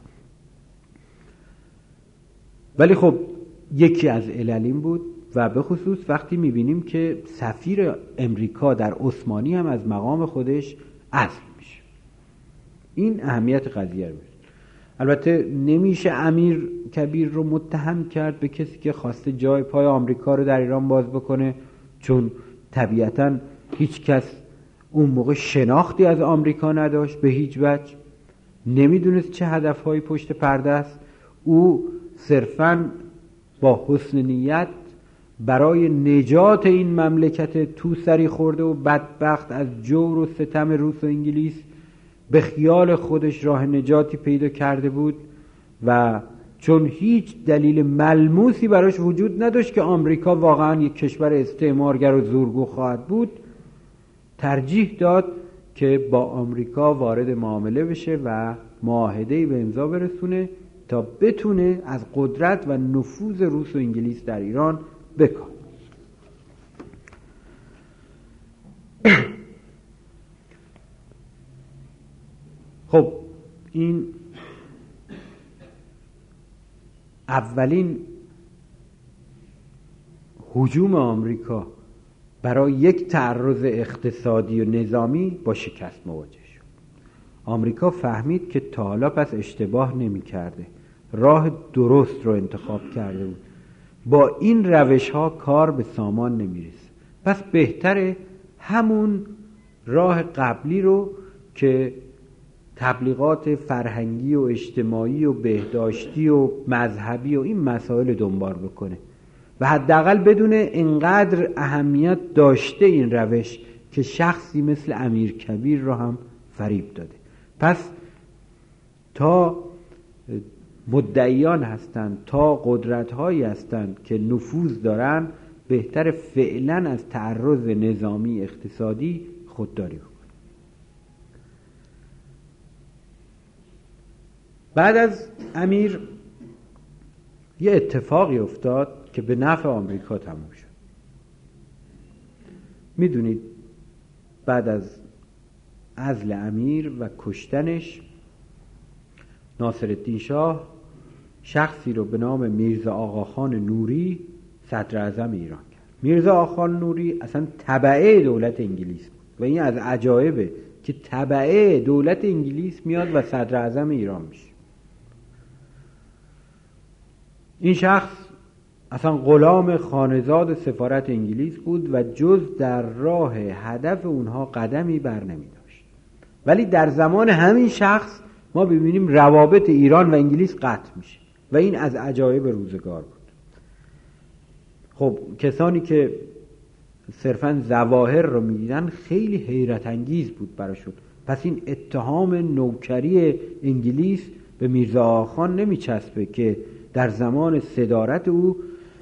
ولی خب یکی از علل این بود و به خصوص وقتی میبینیم که سفیر امریکا در عثمانی هم از مقام خودش عزل میشه، این اهمیت قضیه رو میشه. البته نمیشه امیر کبیر رو متهم کرد به کسی که خواسته جای پای آمریکا رو در ایران باز بکنه، چون طبیعتاً هیچ کس اون موقع شناختی از آمریکا نداشت، به هیچ وجه نمیدونست چه هدفهایی پشت پرده است. او صرفاً با حسن نیت برای نجات این مملکت توسری خورده و بدبخت از جور و ستم روس و انگلیس به خیال خودش راه نجاتی پیدا کرده بود و چون هیچ دلیل ملموسی براش وجود نداشت که آمریکا واقعا یک کشور استعمارگر و زورگو خواهد بود، ترجیح داد که با آمریکا وارد معامله بشه و معاهده‌ای به امضا برسونه تا بتونه از قدرت و نفوذ روس و انگلیس در ایران بکاهه. خب این اولین هجوم آمریکا برای یک تعرض اقتصادی و نظامی با شکست مواجه شد. آمریکا فهمید که تا حالا پس اشتباه نمی کرده، راه درست رو انتخاب کرده بود، با این روش ها کار به سامان نمیرسه، پس بهتره همون راه قبلی رو که تبلیغات فرهنگی و اجتماعی و بهداشتی و مذهبی و این مسائل دنبال بکنه و حداقل بدونه انقدر اهمیت داشته این روش که شخصی مثل امیر کبیر رو هم فریب داده. پس تا مدعیان هستند، تا قدرت هایی هستند که نفوذ دارن، بهتر فعلا از تعرض نظامی اقتصادی خودداری بکنه. بعد از امیر یه اتفاقی افتاد که به نفع آمریکا تموم شد. میدونید بعد از عزل امیر و کشتنش، ناصرالدین شاه شخصی رو به نام میرزا آقاخان نوری صدر اعظم ایران کرد. میرزا آقاخان نوری اصلا تبعه دولت انگلیس بود و این از عجایبه که تبعه دولت انگلیس میاد و صدر اعظم ایران میشه. این شخص اصلا غلام خانزاد سفارت انگلیس بود و جز در راه هدف اونها قدمی بر نمی داشت. ولی در زمان همین شخص ما ببینیم روابط ایران و انگلیس قطع میشه و این از عجایب روزگار بود. خب کسانی که صرفاً ظواهر رو میدیدن خیلی حیرت انگیز بود براشون. پس این اتهام نوکری انگلیس به میرزا آقاخان نمیچسبه که در زمان صدارت او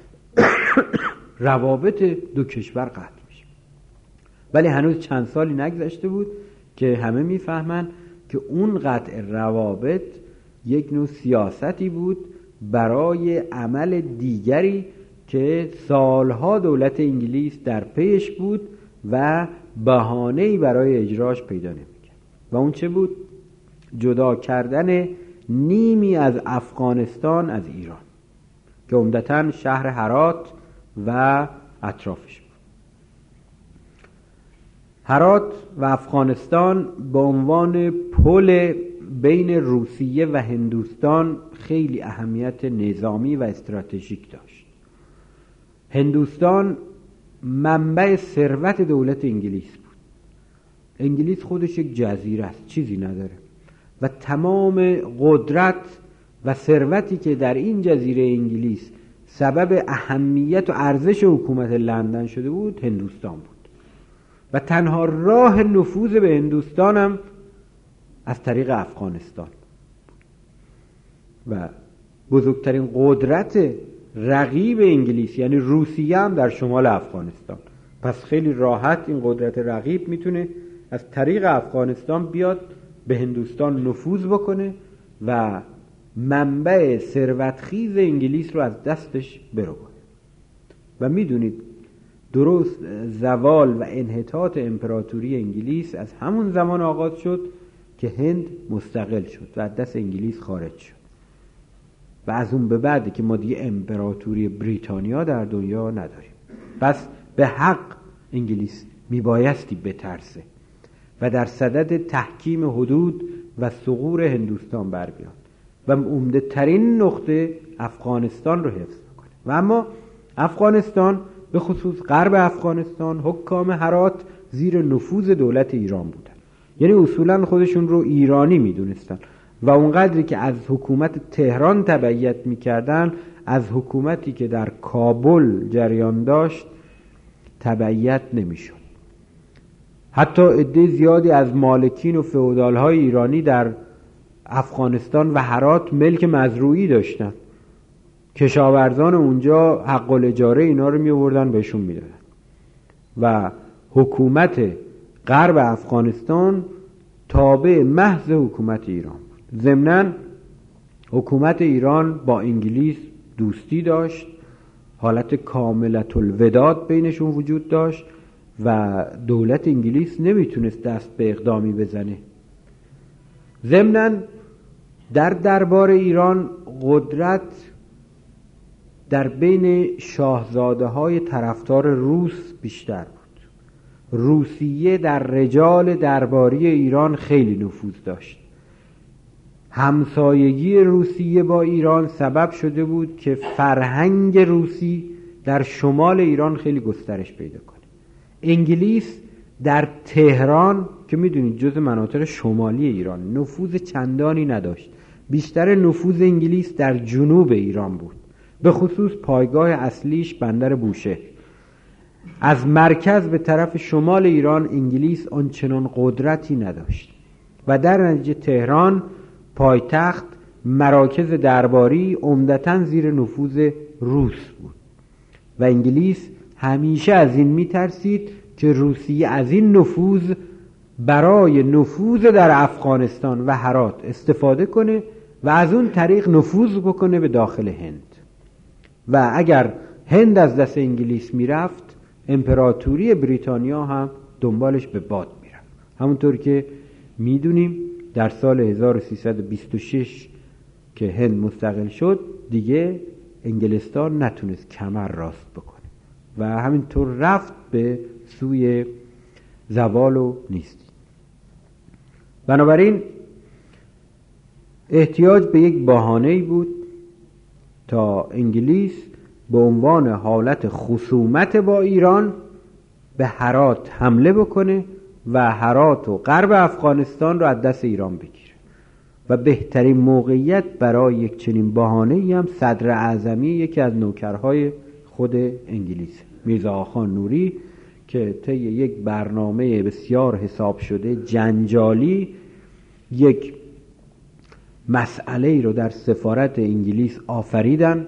روابط دو کشور قطع میشه. ولی هنوز چند سالی نگذشته بود که همه میفهمن که اون قطع روابط یک نوع سیاستی بود برای عمل دیگری که سالها دولت انگلیس در پیش بود و بهانه‌ای برای اجراش پیدا نمی‌کرد. و اون چه بود؟ جدا کردن نیمی از افغانستان از ایران که عمدتاً شهر هرات و اطرافش بود. هرات و افغانستان به عنوان پل بین روسیه و هندوستان خیلی اهمیت نظامی و استراتژیک داشت. هندوستان منبع ثروت دولت انگلیس بود. انگلیس خودش یک جزیره است، چیزی نداره. و تمام قدرت و ثروتی که در این جزیره انگلیس سبب اهمیت و ارزش حکومت لندن شده بود هندوستان بود و تنها راه نفوذ به هندوستان هم از طریق افغانستان و بزرگترین قدرت رقیب انگلیس یعنی روسیه هم در شمال افغانستان. پس خیلی راحت این قدرت رقیب میتونه از طریق افغانستان بیاد به هندوستان نفوذ بکنه و منبع ثروتخیز انگلیس رو از دستش برونه. و میدونید درست زوال و انحطاط امپراتوری انگلیس از همون زمان آغاز شد که هند مستقل شد و از دست انگلیس خارج شد و از اون به بعد که ما دیگه امپراتوری بریتانیا در دنیا نداریم. پس به حق انگلیس میبایستی بترسه و در صدد تحکیم حدود و ثغور هندوستان بر بیاد و عمده ترین نقطه افغانستان رو حفظ کنه. و اما افغانستان به خصوص غرب افغانستان حکام هرات زیر نفوذ دولت ایران بودن، یعنی اصولا خودشون رو ایرانی میدونستن و اونقدری که از حکومت تهران تبعیت میکردن از حکومتی که در کابل جریان داشت تبعیت نمیشد. حتی عده زیادی از مالکین و فئودال‌های ایرانی در افغانستان و هرات ملک مزروعی داشتن. کشاورزان اونجا حق الاجاره اینا رو می‌آوردن بهشون میدادن و حکومت غرب افغانستان تابع محض حکومت ایران بود. ضمناً حکومت ایران با انگلیس دوستی داشت، حالت کاملة الوداد بینشون وجود داشت و دولت انگلیس نمیتونست دست به اقدامی بزنه. ضمناً در دربار ایران قدرت در بین شاهزاده های طرفدار روس بیشتر بود. روسیه در رجال درباری ایران خیلی نفوذ داشت. همسایگی روسیه با ایران سبب شده بود که فرهنگ روسی در شمال ایران خیلی گسترش پیدا کنه. انگلیس در تهران که میدونید جز مناطق شمالی ایران نفوذ چندانی نداشت. بیشتر نفوذ انگلیس در جنوب ایران بود، به خصوص پایگاه اصلیش بندر بوشهر. از مرکز به طرف شمال ایران انگلیس آنچنان قدرتی نداشت و در نتیجه تهران پایتخت مراکز درباری عمدتاً زیر نفوذ روس بود و انگلیس همیشه از این میترسید که روسیه از این نفوذ برای نفوذ در افغانستان و هرات استفاده کنه و از اون طریق نفوذ بکنه به داخل هند و اگر هند از دست انگلیس میرفت امپراتوری بریتانیا هم دنبالش به باد میرفت. همونطور که میدونیم در سال هزار و سیصد و بیست و شش که هند مستقل شد دیگه انگلستان نتونست کمر راست بکنه و همینطور رفت به سوی زوال و نیستی. بنابراین احتیاج به یک بهانه‌ای بود تا انگلیس به عنوان حالت خصومت با ایران به هرات حمله بکنه و هرات و غرب افغانستان رو از دست ایران بگیره و بهترین موقعیت برای یک چنین بهانه‌ای هم صدر اعظمی یکی از نوکرهای خود انگلیس میرزا آقاخان نوری که طی یک برنامه بسیار حساب شده جنجالی یک مسئله رو در سفارت انگلیس آفریدن.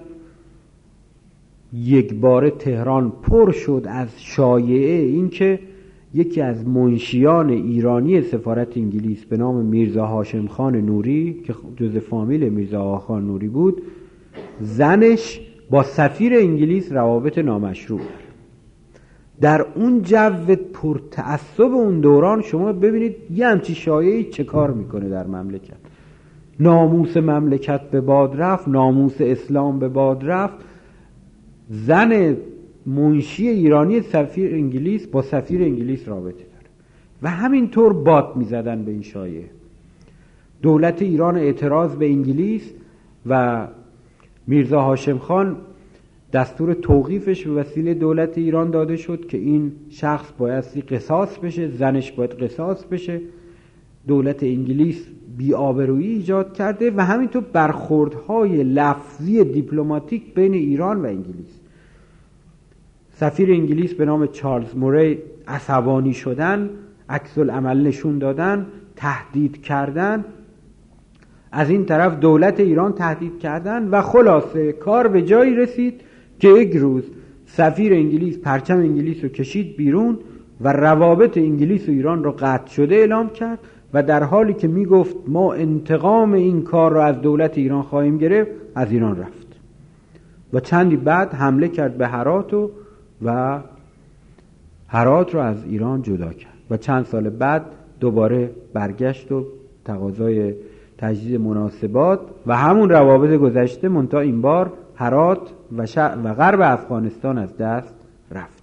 یک بار تهران پر شد از شایعه این که یکی از منشیان ایرانی سفارت انگلیس به نام میرزا هاشم خان نوری که جز فامیل میرزا آقاخان نوری بود، زنش با سفیر انگلیس روابط نامشروع داره. در اون جو پرتعصب اون دوران شما ببینید یه همچی شایعی چه کار میکنه در مملکت. ناموس مملکت به باد رفت، ناموس اسلام به باد رفت. زن منشی ایرانی سفیر انگلیس با سفیر انگلیس رابطه داره و همینطور باد میزدن به این شایعه. دولت ایران اعتراض به انگلیس و میرزا هاشم خان دستور توقیفش به وسیله دولت ایران داده شد که این شخص بایستی قصاص بشه، زنش باید قصاص بشه. دولت انگلیس بی‌آبرویی ایجاد کرده و همینطور برخوردهای لفظی دیپلماتیک بین ایران و انگلیس. سفیر انگلیس به نام چارلز موری عصبانی شدن، عکس العمل نشون دادن، تهدید کردن، از این طرف دولت ایران تهدید کردن و خلاصه کار به جایی رسید که یک روز سفیر انگلیس پرچم انگلیس رو کشید بیرون و روابط انگلیس و ایران رو قطع شده اعلام کرد و در حالی که می گفت ما انتقام این کار رو از دولت ایران خواهیم گرفت، از ایران رفت و چندی بعد حمله کرد به هرات و, و هرات رو از ایران جدا کرد و چند سال بعد دوباره برگشت و تقاضای تجدید مناسبات و همون روابط گذشته، منتها این بار هرات و, و غرب افغانستان از دست رفت.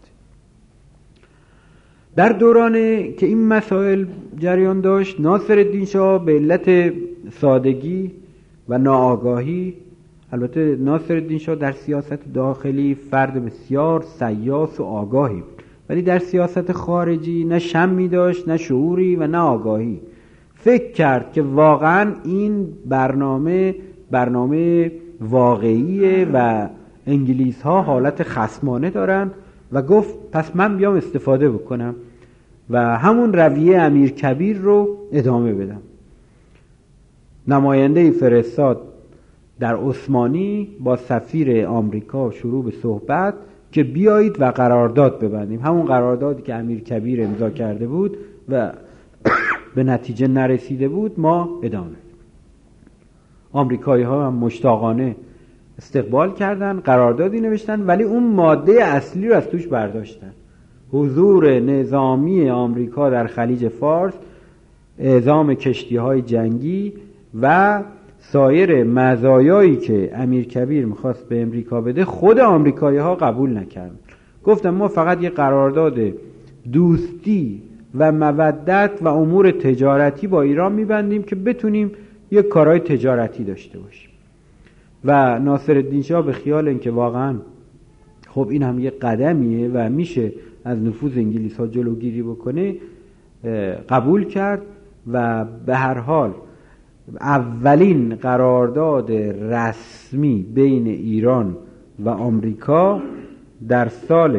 در دورانی که این مسائل جریان داشت، ناصرالدین شاه به علت سادگی و ناآگاهی، البته ناصرالدین شاه در سیاست داخلی فرد بسیار سیاس و آگاهی بود، ولی در سیاست خارجی نه شمی داشت، نه شعوری و نه آگاهی. فکر کرد که واقعا این برنامه برنامه واقعیه و انگلیس ها حالت خصمانه دارن و گفت پس من بیام استفاده بکنم و همون رویه امیرکبیر رو ادامه بدم. نماینده فرستاد در عثمانی با سفیر آمریکا شروع به صحبت که بیایید و قرارداد ببندیم، همون قراردادی که امیرکبیر امضا کرده بود و به نتیجه نرسیده بود ما ادامه. آمریکایی ها هم مشتاقانه استقبال کردن، قراردادی نوشتن، ولی اون ماده اصلی رو از توش برداشتن: حضور نظامی آمریکا در خلیج فارس، اعزام کشتی های جنگی و سایر مزایایی که امیرکبیر میخواست به امریکا بده خود آمریکایی ها قبول نکردن. گفتم ما فقط یه قرارداد دوستی و مودت و امور تجارتی با ایران میبندیم که بتونیم یه کارهای تجارتی داشته باشیم. و ناصرالدین شاه به خیال اینکه واقعا خب این هم یه قدمیه و میشه از نفوذ انگلیس ها جلوگیری بکنه، قبول کرد و به هر حال اولین قرارداد رسمی بین ایران و آمریکا در سال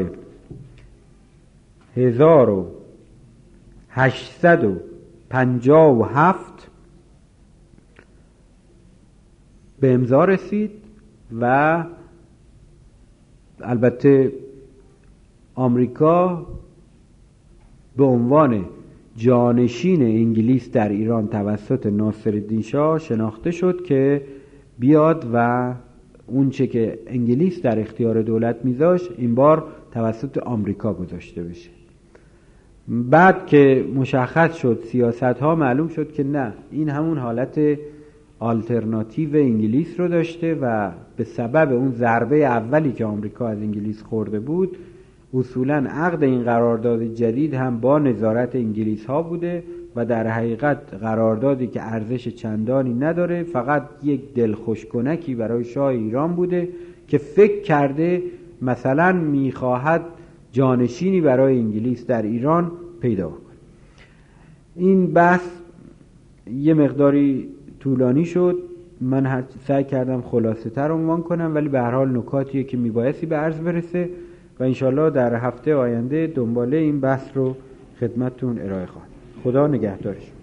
هزار و هشتصد و پنجاه و هفت به امضا رسید و البته آمریکا به عنوان جانشین انگلیس در ایران توسط ناصرالدین شاه شناخته شد که بیاد و اون چه که انگلیس در اختیار دولت میذاشت این بار توسط آمریکا گذاشته بشه. بعد که مشخص شد سیاست ها، معلوم شد که نه، این همون حالت آلترناتیو انگلیس رو داشته و به سبب اون ضربه اولی که آمریکا از انگلیس خورده بود، اصولاً عقد این قرارداد جدید هم با نظارت انگلیس ها بوده و در حقیقت قراردادی که ارزش چندانی نداره، فقط یک دلخوشکنکی برای شاه ایران بوده که فکر کرده مثلا میخواهد جانشینی برای انگلیس در ایران پیدا کنه. این بحث یه مقداری طولانی شد، من هر سعی کردم خلاصه تر عنوان کنم، ولی به هر حال نکاتیه که میبایستی به عرض برسه و انشالله در هفته آینده دنباله این بحث رو خدمتتون ارائه خواهم. خدا نگهدارش.